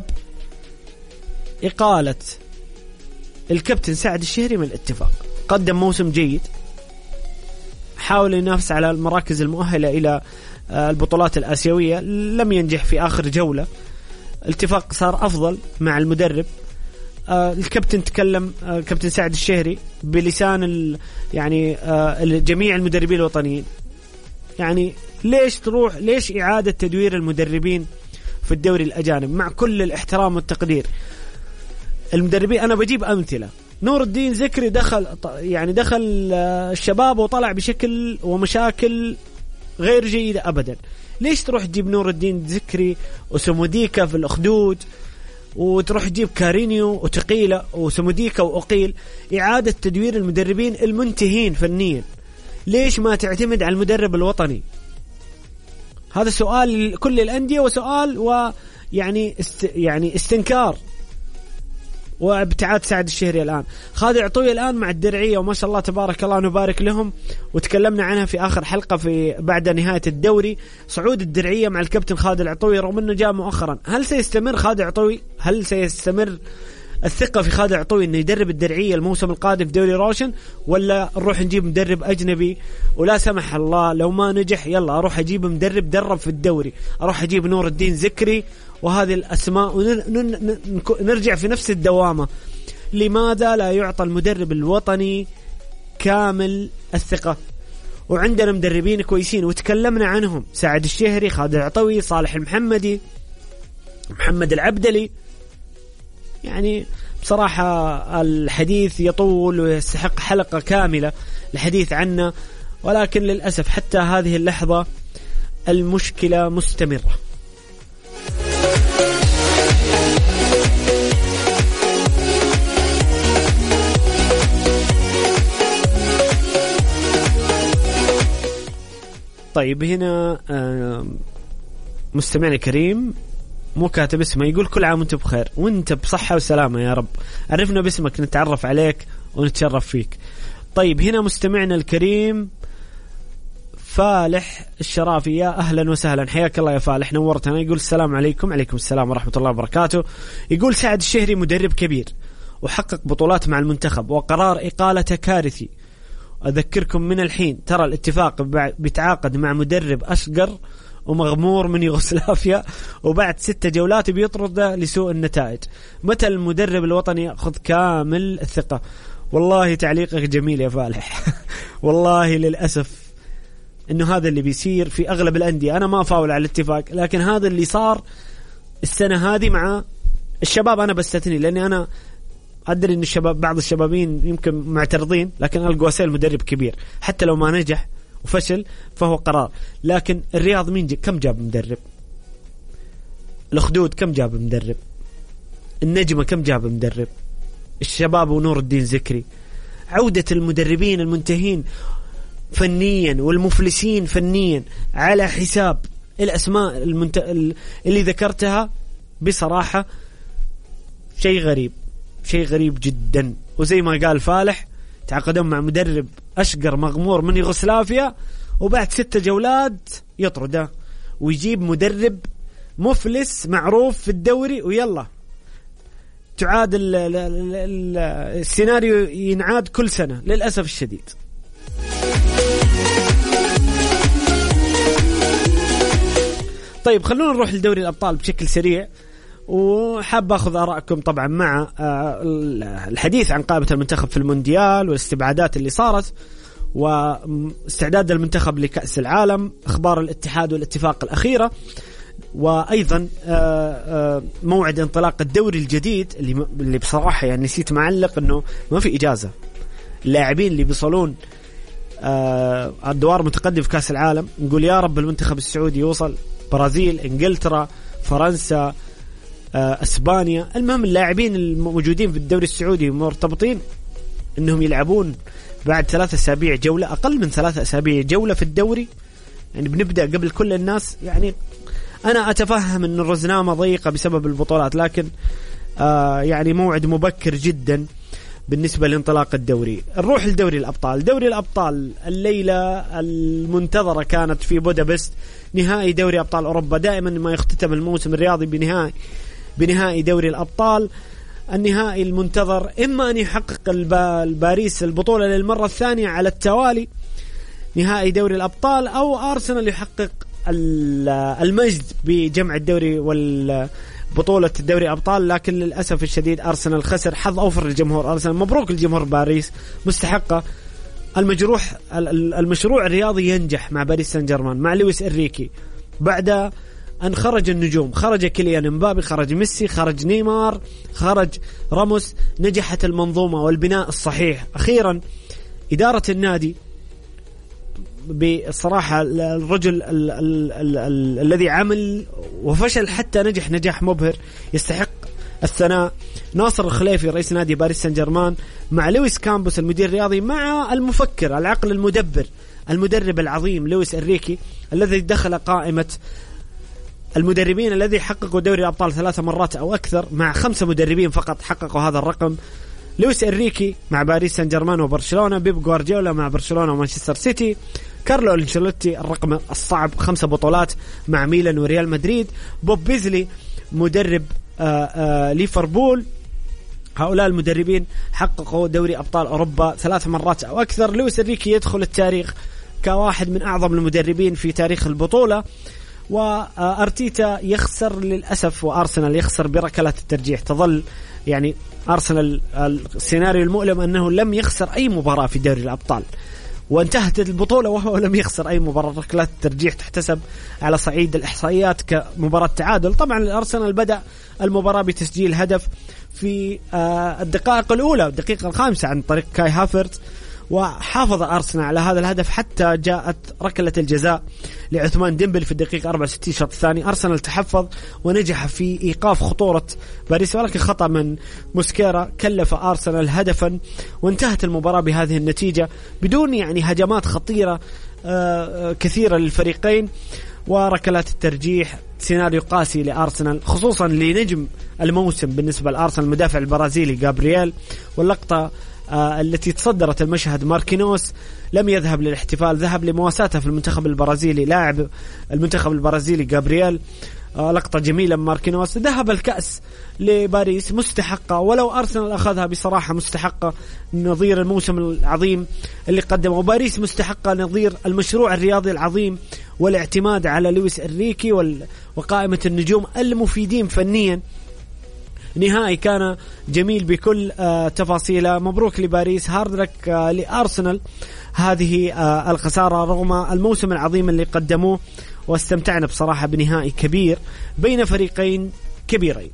إقالة الكابتن سعد الشهري من الاتفاق. قدم موسم جيد، حاول ينافس على المراكز المؤهلة إلى البطولات الآسيوية، لم ينجح في آخر جولة. الاتفاق صار أفضل مع المدرب. الكابتن تكلم كابتن سعد الشهري بلسان يعني جميع المدربين الوطنيين. يعني ليش إعادة تدوير المدربين في الدوري الأجانب؟ مع كل الاحترام والتقدير المدربين، أنا بجيب أمثلة. نور الدين زكري دخل الشباب وطلع بشكل ومشاكل غير جيدة أبدا. ليش تروح تجيب نور الدين زكري وسموديكا في الأخدود، وتروح تجيب كارينيو وتقيلة وسموديكا وأقيل؟ إعادة تدوير المدربين المنتهين فنيا. ليش ما تعتمد على المدرب الوطني؟ هذا سؤال لكل الأندية، وسؤال ويعني استنكار وابتعاد سعد الشهري. الآن خالد عطوي الآن مع الدرعية، وما شاء الله تبارك الله نبارك لهم، وتكلمنا عنها في آخر حلقة في بعد نهاية الدوري، صعود الدرعية مع الكابتن خالد العطوي رغم أنه جاء مؤخرا. هل سيستمر خالد عطوي؟ هل سيستمر الثقة في خالد عطوي أنه يدرب الدرعية الموسم القادم في دوري روشن، ولا نروح نجيب مدرب أجنبي؟ ولا سمح الله لو ما نجح يلا أروح أجيب مدرب درب في الدوري، أروح أجيب نور الدين زكري وهذه الأسماء، ونرجع في نفس الدوامة. لماذا لا يعطى المدرب الوطني كامل الثقة؟ وعندنا مدربين كويسين وتكلمنا عنهم، سعد الشهري، خالد العطوي، صالح المحمدي، محمد العبدلي. يعني بصراحة الحديث يطول ويستحق حلقة كاملة الحديث عنه، ولكن للأسف حتى هذه اللحظة المشكلة مستمرة. طيب هنا مستمعنا كريم مو كاتب اسمه، يقول كل عام وانت بخير وانت بصحة وسلامة يا رب، عرفنا باسمك نتعرف عليك ونتشرف فيك. طيب هنا مستمعنا الكريم فالح الشرافي، يا أهلا وسهلا، حياك الله يا فالح، نورتنا. يقول السلام عليكم. عليكم السلام ورحمة الله وبركاته. يقول سعد الشهري مدرب كبير وحقق بطولات مع المنتخب، وقرار إقالته كارثي. أذكركم من الحين ترى الاتفاق بيتعاقد مع مدرب أشقر ومغمور من يوغوسلافيا، وبعد 6 جولات بيطرده لسوء النتائج. متى المدرب الوطني يأخذ كامل الثقة؟ والله تعليقك جميل يا فالح. والله للأسف إنه هذا اللي بيصير في أغلب الأندية. أنا ما فاول على الاتفاق، لكن هذا اللي صار السنة هذه مع الشباب. أنا بستثني لأني أنا أدري إن الشباب بعض الشبابين يمكن معترضين، لكن القواسيل مدرب كبير حتى لو ما نجح وفشل فهو قرار. لكن الرياض مين كم جاب مدرب؟ الأخدود كم جاب مدرب؟ النجمة كم جاب مدرب؟ الشباب ونور الدين زكري. عودة المدربين المنتهين فنيا والمفلسين فنيا على حساب الأسماء اللي ذكرتها بصراحة شيء غريب، شيء غريب جدا. وزي ما قال فالح تعاقدون مع مدرب أشقر مغمور من يوغوسلافيا، وبعد 6 جولات يطرده ويجيب مدرب مفلس معروف في الدوري، ويلا تعاد السيناريو ينعاد كل سنة للأسف الشديد. طيب خلونا نروح لدوري الأبطال بشكل سريع، وحاب أخذ آراءكم طبعا مع الحديث عن قائمة المنتخب في المونديال والاستبعادات اللي صارت، واستعداد المنتخب لكأس العالم، أخبار الاتحاد والاتفاق الأخيرة، وأيضا موعد انطلاق الدوري الجديد اللي بصراحة يعني نسيت معلق أنه ما في إجازة. اللاعبين اللي بيصلون الدوار متقدم في كأس العالم نقول يا رب المنتخب السعودي يوصل، برازيل، إنجلترا، فرنسا، أسبانيا، المهم اللاعبين الموجودين في الدوري السعودي مرتبطين أنهم يلعبون بعد 3 أسابيع جولة، أقل من 3 أسابيع جولة في الدوري، يعني بنبدأ قبل كل الناس. يعني أنا أتفهم أن الرزنامة ضيقة بسبب البطولات، لكن يعني موعد مبكر جدا بالنسبة لانطلاق الدوري. نروح لدوري الأبطال. دوري الأبطال الليلة المنتظرة كانت في بودابست، نهائي دوري أبطال أوروبا. دائما ما يختتم الموسم الرياضي بنهائي دوري الأبطال. النهائي المنتظر إما أن يحقق الباريس البطولة للمرة الثانية على التوالي نهائي دوري الأبطال، أو أرسنال يحقق المجد بجمع الدوري والبطولة دوري أبطال. لكن للأسف الشديد أرسنال خسر. حظ أوفر لجمهور أرسنال، مبروك لجمهور باريس، مستحقة. المشروع الرياضي ينجح مع باريس سان جيرمان مع لويس إنريكي بعد أن خرج النجوم، خرج كيليان مبابي، خرج ميسي، خرج نيمار، خرج راموس. نجحت المنظومة والبناء الصحيح. أخيرا إدارة النادي بصراحة الرجل الذي عمل وفشل حتى نجح نجاح مبهر يستحق الثناء. ناصر الخليفي رئيس نادي باريس سان جيرمان مع لويس كامبوس المدير الرياضي مع المفكر العقل المدبر المدرب العظيم لويس إنريكي الذي دخل قائمة المدربين الذي حققوا دوري الأبطال 3 مرات أو أكثر، مع 5 مدربين فقط حققوا هذا الرقم. لويس إنريكي مع باريس سان جيرمان وبرشلونة، بيب غوارديولا مع برشلونة ومانشستر سيتي، كارلو أنشيلوتي الرقم الصعب 5 بطولات مع ميلان وريال مدريد، بوب بيزلي مدرب ليفربول. هؤلاء المدربين حققوا دوري أبطال أوروبا 3 مرات أو أكثر. لويس إنريكي يدخل التاريخ كواحد من أعظم المدربين في تاريخ البطولة. وأرتيتا يخسر للأسف، وأرسنال يخسر بركلات الترجيح. تظل يعني أرسنال السيناريو المؤلم أنه لم يخسر أي مباراة في دوري الأبطال، وانتهت البطولة وهو لم يخسر أي مباراة. ركلات الترجيح تحتسب على صعيد الإحصائيات كمباراة تعادل. طبعا الأرسنال بدأ المباراة بتسجيل هدف في الدقائق الأولى، الدقيقة 5 عن طريق كاي هافرت، وحافظ أرسنال على هذا الهدف حتى جاءت ركلة الجزاء لعثمان ديمبل في الدقيقة 64 الشوط الثاني. أرسنال تحفظ ونجح في إيقاف خطورة باريس، ولكن خطأ من موسكيرا كلف أرسنال هدفا، وانتهت المباراة بهذه النتيجة بدون يعني هجمات خطيرة كثيرة للفريقين. وركلات الترجيح سيناريو قاسي لأرسنال، خصوصا لنجم الموسم بالنسبة لأرسنال المدافع البرازيلي جابرييل. واللقطة التي تصدرت المشهد ماركينوس لم يذهب للاحتفال، ذهب لمواساته في المنتخب البرازيلي، لاعب المنتخب البرازيلي جابرييل. لقطة جميلة من ماركينوس. ذهب الكأس لباريس مستحقة، ولو أرسنال أخذها بصراحة مستحقة نظير الموسم العظيم اللي قدمه باريس، مستحقة نظير المشروع الرياضي العظيم والاعتماد على لويس إنريكي وقائمة النجوم المفيدين فنيا. نهائي كان جميل بكل تفاصيله. مبروك لباريس، هارد لك لأرسنال هذه الخسارة رغم الموسم العظيم اللي قدموه، واستمتعنا بصراحة بنهائي كبير بين فريقين كبيرين.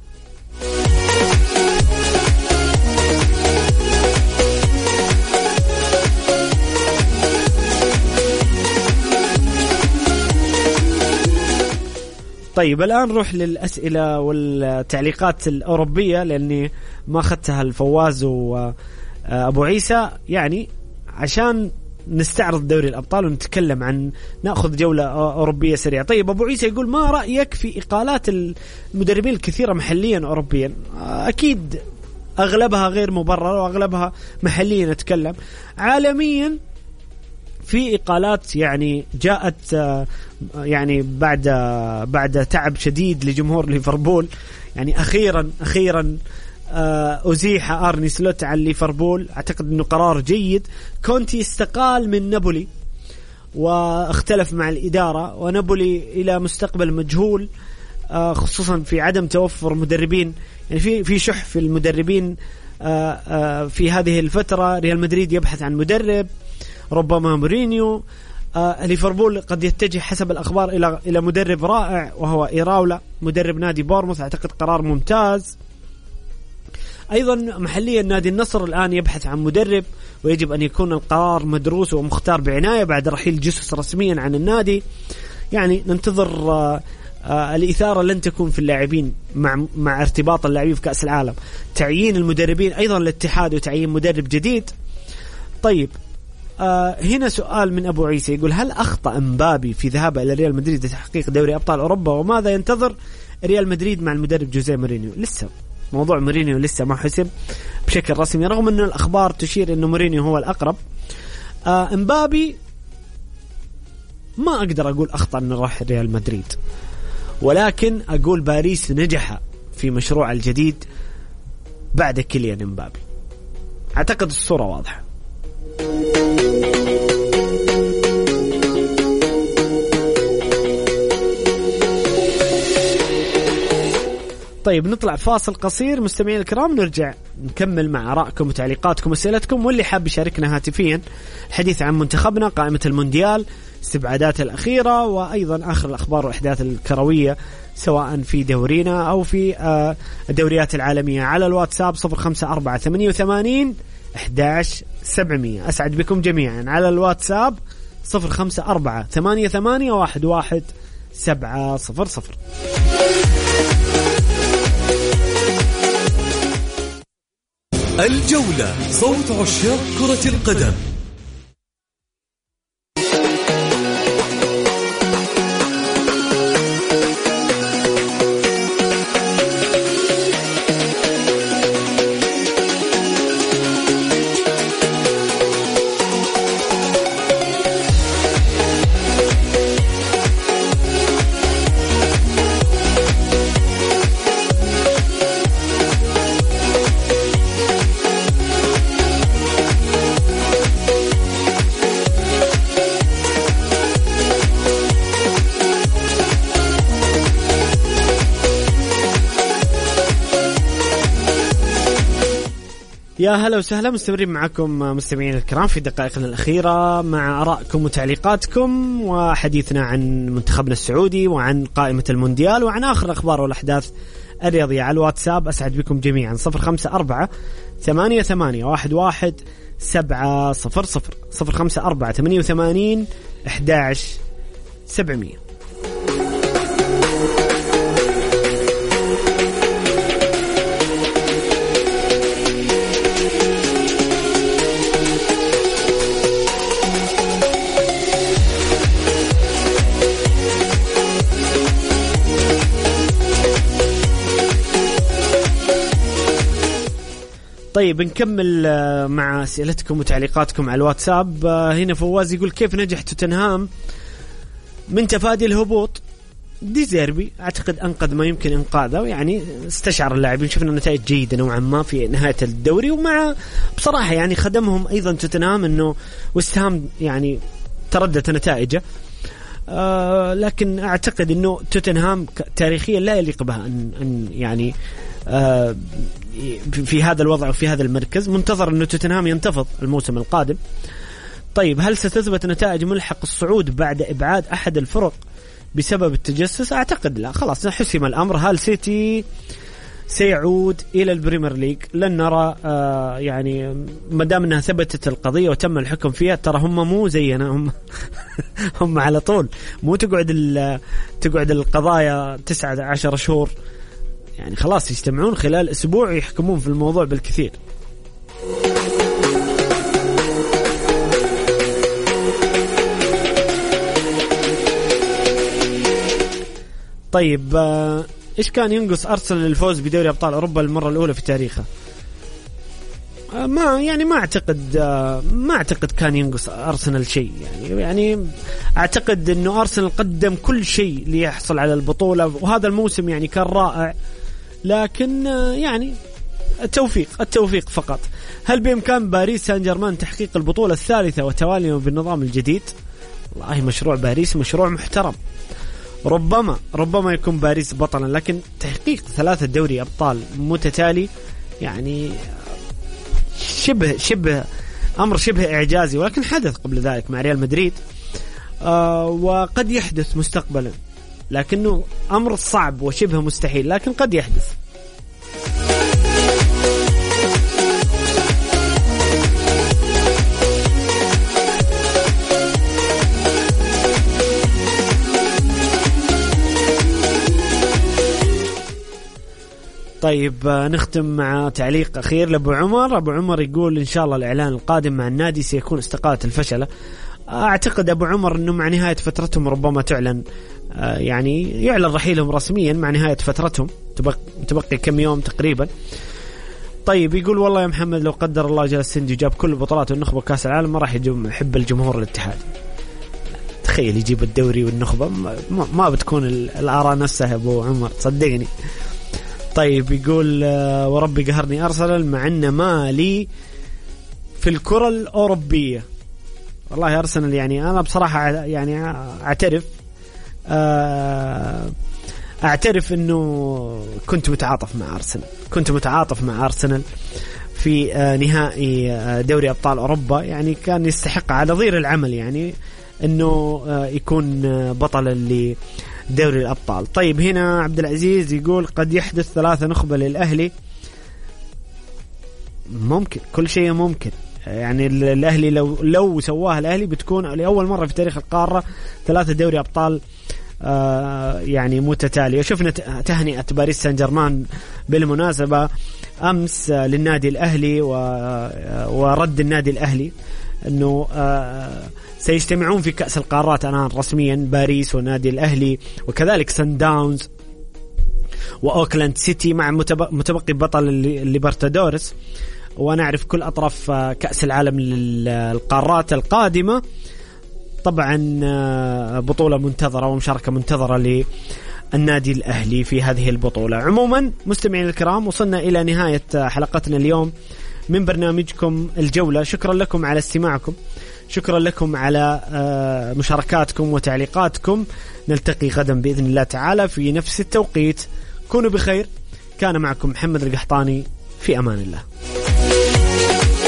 طيب الآن نروح للأسئلة والتعليقات الأوروبية، لأني ما أخذتها الفواز وأبو عيسى، يعني عشان نستعرض دوري الأبطال ونتكلم عن نأخذ جولة أوروبية سريعة. طيب أبو عيسى يقول ما رأيك في إقالات المدربين الكثيرة محليا أوروبيا؟ أكيد أغلبها غير مبررة وأغلبها محليا. نتكلم عالميا في إقالات يعني جاءت يعني بعد تعب شديد لجمهور ليفربول. يعني أخيرا أزيح أرني سلوت عن ليفربول. أعتقد أنه قرار جيد. كونتي استقال من نابولي واختلف مع الإدارة، ونابولي إلى مستقبل مجهول، خصوصا في عدم توفر مدربين. يعني في شح في المدربين في هذه الفترة. ريال مدريد يبحث عن مدرب، ربما مورينيو. ليفربول قد يتجه حسب الأخبار إلى مدرب رائع وهو إيراولا مدرب نادي بورموث، أعتقد قرار ممتاز. أيضا محليا نادي النصر الآن يبحث عن مدرب، ويجب أن يكون القرار مدروس ومختار بعناية بعد رحيل جيسوس رسميا عن النادي. يعني ننتظر الإثارة لن تكون في اللاعبين مع ارتباط اللاعبين في كأس العالم، تعيين المدربين أيضا الاتحاد وتعيين مدرب جديد. طيب هنا سؤال من أبو عيسى يقول: هل أخطأ امبابي في ذهابه إلى ريال مدريد لتحقيق دوري أبطال أوروبا؟ وماذا ينتظر ريال مدريد مع المدرب جوزيه مورينيو؟ لسه موضوع مورينيو لسه ما حسم بشكل رسمي، رغم أن الأخبار تشير أن مورينيو هو الأقرب. امبابي ما أقدر أقول أخطأ أنه راح ريال مدريد، ولكن أقول باريس نجح في مشروع الجديد بعد كيليان امبابي. أعتقد الصورة واضحة. طيب نطلع فاصل قصير مستمعين الكرام، نرجع نكمل مع آرائكم وتعليقاتكم وأسئلتكم، واللي حاب يشاركنا هاتفيا الحديث عن منتخبنا، قائمة المونديال، استبعادات الأخيرة، وأيضا آخر الأخبار والأحداث الكروية سواء في دورينا أو في الدوريات العالمية على الواتساب 0548811700. أسعد بكم جميعا على الواتساب 0548811700.
الجولة، صوت عشاق كرة القدم.
يا هلا وسهلا، مستمرين معكم مستمعين الكرام في دقائقنا الأخيرة مع آرائكم وتعليقاتكم وحديثنا عن منتخبنا السعودي وعن قائمة المونديال وعن آخر الأخبار والأحداث الرياضية على الواتساب. أسعد بكم جميعا 0548811700 0548811700. طيب نكمل مع أسئلتكم وتعليقاتكم على الواتساب. هنا فواز يقول: كيف نجح توتنهام من تفادي الهبوط؟ دي زيربي أعتقد أنقذ ما يمكن إنقاذه، يعني استشعر اللاعبين، شفنا نتائج جيدة نوعا ما في نهاية الدوري، ومع بصراحة يعني خدمهم أيضا توتنهام أنه وستهام يعني تردت نتائجه، لكن أعتقد أنه توتنهام تاريخيا لا يليق بها أن يعني في هذا الوضع وفي هذا المركز. منتظر أنه توتنهام ينتفض الموسم القادم. طيب هل ستثبت نتائج ملحق الصعود بعد إبعاد أحد الفرق بسبب التجسس؟ أعتقد لا، خلاص حسم الأمر. هل سيتي سيعود إلى البريمير ليج؟ لن نرى، يعني مدام أنها ثبتت القضية وتم الحكم فيها، ترى هم مو زينا، هم على طول، مو تقعد القضايا 19 شهور، يعني خلاص يجتمعون خلال أسبوع يحكمون في الموضوع بالكثير. طيب إيش كان ينقص أرسنال للفوز بدوري أبطال أوروبا للمرة الأولى في تاريخه؟ ما أعتقد كان ينقص أرسنال شيء، يعني أعتقد إنه أرسنال قدم كل شيء ليحصل على البطولة، وهذا الموسم يعني كان رائع، لكن يعني التوفيق فقط. هل بإمكان باريس سان جيرمان تحقيق البطولة الثالثة وتواليا بالنظام الجديد؟ والله مشروع باريس مشروع محترم، ربما يكون باريس بطلا، لكن تحقيق 3 دوري أبطال متتالي يعني شبه أمر شبه إعجازي ولكن حدث قبل ذلك مع ريال مدريد، وقد يحدث مستقبلا، لكنه أمر صعب وشبه مستحيل لكن قد يحدث. طيب نختم مع تعليق أخير لأبو عمر. أبو عمر يقول إن شاء الله الإعلان القادم مع النادي سيكون استقالة الفشلة. أعتقد أبو عمر أنه مع نهاية فترتهم ربما تعلن، يعني يعلن رحيلهم رسميا مع نهاية فترتهم، تبقي كم يوم تقريبا. طيب يقول والله يا محمد لو قدر الله جاء السندي وجاب كل بطولات النخبة كأس العالم ما راح يحب الجمهور الاتحاد. تخيل يجيب الدوري والنخبة، ما بتكون الآراء نفسها أبو عمر صدقني. طيب يقول وربي قهرني أرسنال مع أن مالي في الكرة الأوروبية. والله يا أرسنال يعني أنا بصراحة يعني أعترف أنه كنت متعاطف مع أرسنال في نهائي دوري أبطال أوروبا، يعني كان يستحق على ضير العمل يعني أنه يكون بطل لدوري الأبطال. طيب هنا عبد العزيز يقول قد يحدث 3 نخبة للأهلي. ممكن، كل شيء ممكن يعني. الأهلي لو سواها الأهلي بتكون لأول مرة في تاريخ القارة 3 دوري أبطال يعني متتالية. شفنا تهنئة باريس سان جيرمان بالمناسبة أمس للنادي الأهلي، ورد النادي الأهلي أنه سيجتمعون في كأس القارات الآن رسميا، باريس والنادي الأهلي وكذلك سان داونز وأوكلاند سيتي مع متبقي بطل الليبرتادورس. ونعرف كل أطراف كأس العالم للقارات القادمة. طبعا بطولة منتظرة ومشاركة منتظرة للنادي الأهلي في هذه البطولة. عموما مستمعين الكرام وصلنا إلى نهاية حلقتنا اليوم من برنامجكم الجولة. شكرا لكم على استماعكم، شكرا لكم على مشاركاتكم وتعليقاتكم. نلتقي غدا بإذن الله تعالى في نفس التوقيت. كونوا بخير. كان معكم محمد القحطاني، في أمان الله.